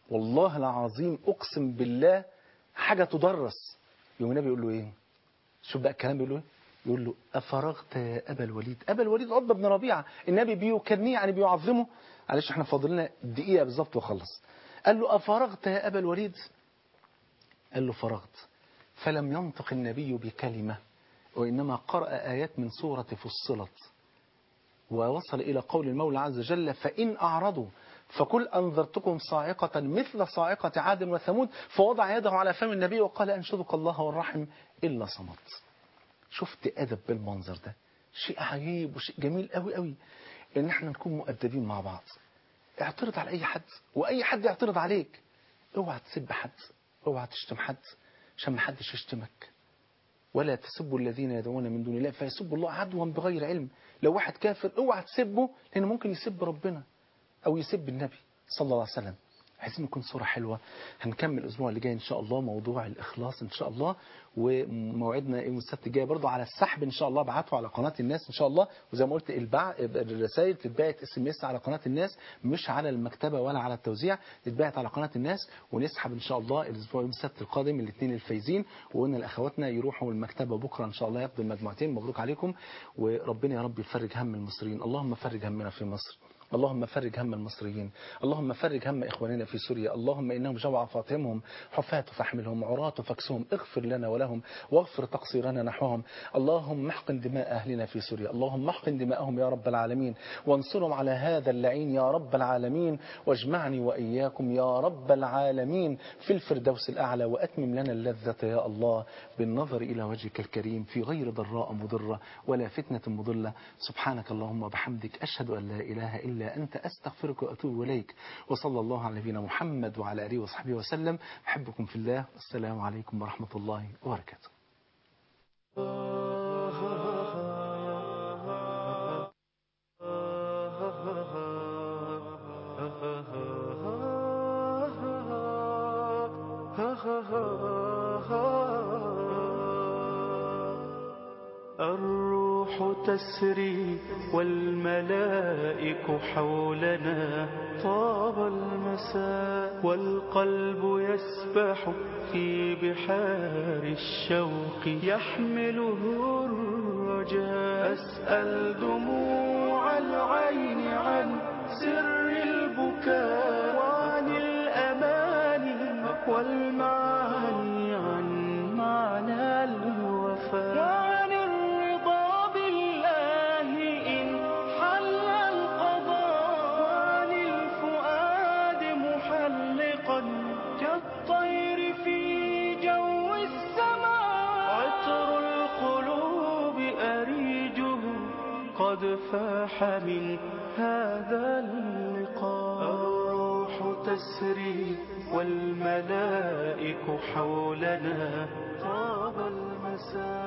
والله العظيم أقسم بالله حاجة تدرس. يوم النبي يقول له إيه؟ شوف بقى الكلام بيقول له إيه؟ يقول له أفرغت يا أبا الوليد. أبا الوليد عتبة بن ربيعة، النبي بيكنيه يعني بيعظمه. معلش احنا فاضل لنا دقيقة بالظبط وخلص. قال له أفرغت يا أبا الوليد؟ قال له فرغت. فلم ينطق النبي بكلمة، وإنما قرأ آيات من سورة فصلت، ووصل إلى قول المولى عز وجل: فإن أعرضوا فقل أنذرتكم صاعقة مثل صاعقة عاد وثمود. فوضع يده على فم النبي وقال: أنشدك الله والرحم إلا صمت. شفت أدب بالمنظر ده؟ شيء عجيب وشيء جميل قوي قوي إن احنا نكون مؤدبين مع بعض. اعترض على أي حد وأي حد يعترض عليك. اوعى تسب حد، اوعى تشتم حد عشان ما حدش يشتمك. ولا تسبوا الذين يدعون من دون الله فيسبوا الله عدوا بغير علم. لو واحد كافر اوعى تسبه، لأنه ممكن يسب ربنا أو يسب النبي صلى الله عليه وسلم. عايزين نكون صورة حلوة. هنكمل الأسبوع اللي جاي إن شاء الله موضوع الإخلاص إن شاء الله، وموعدنا يوم السبت الجاي برضو على السحب إن شاء الله. ابعتوا على قناة الناس إن شاء الله، وزي ما قلت الرسائل تتبعت SMS على قناة الناس، مش على المكتبة ولا على التوزيع، تتبعت على قناة الناس. ونسحب إن شاء الله الأسبوع يوم السبت القادم الاثنين الفايزين، وقلنا لأخواتنا يروحوا المكتبة بكرة إن شاء الله ياخدوا المجموعتين. مبروك عليكم، وربنا يا رب يفرج هم المصريين. اللهم فرج همنا في مصر، اللهم فرج هم المصريين، اللهم فرج هم إخواننا في سوريا. اللهم إنهم جوع فاطمهم، حفاة فاحملهم، عراة فاكسهم. اغفر لنا ولهم واغفر تقصيرنا نحوهم. اللهم احقن دماء أهلنا في سوريا، اللهم احقن دماءهم يا رب العالمين، وانصرهم على هذا اللعين يا رب العالمين. واجمعني وإياكم يا رب العالمين في الفردوس الأعلى، وأتمم لنا اللذة يا الله بالنظر إلى وجهك الكريم في غير ضراء مضرة ولا فتنة مضلة. سبحانك اللهم وبحمدك، أشهد أن لا إله إلا أنت، أستغفرك وأتوب إليك. وصلى الله على نبينا محمد وعلى آله وصحبه وسلم. أحبكم في الله، والسلام عليكم ورحمة الله وبركاته. الروح تسري والملائك حولنا، طاب المساء والقلب يسبح في بحار الشوق، يحمله الرجاء. أسأل دموع العين عن سر البكاء، وعن الأماني والمعاني، عن معنى الوفاء، وعن الرضا بالله إن حل القضاء، وعن الفؤاد محلقا كالطير في جو السماء. عطر القلوب أريجه قد فاح من هذا اللقاء. الروح تسري والملائك حولنا، طاب المساء.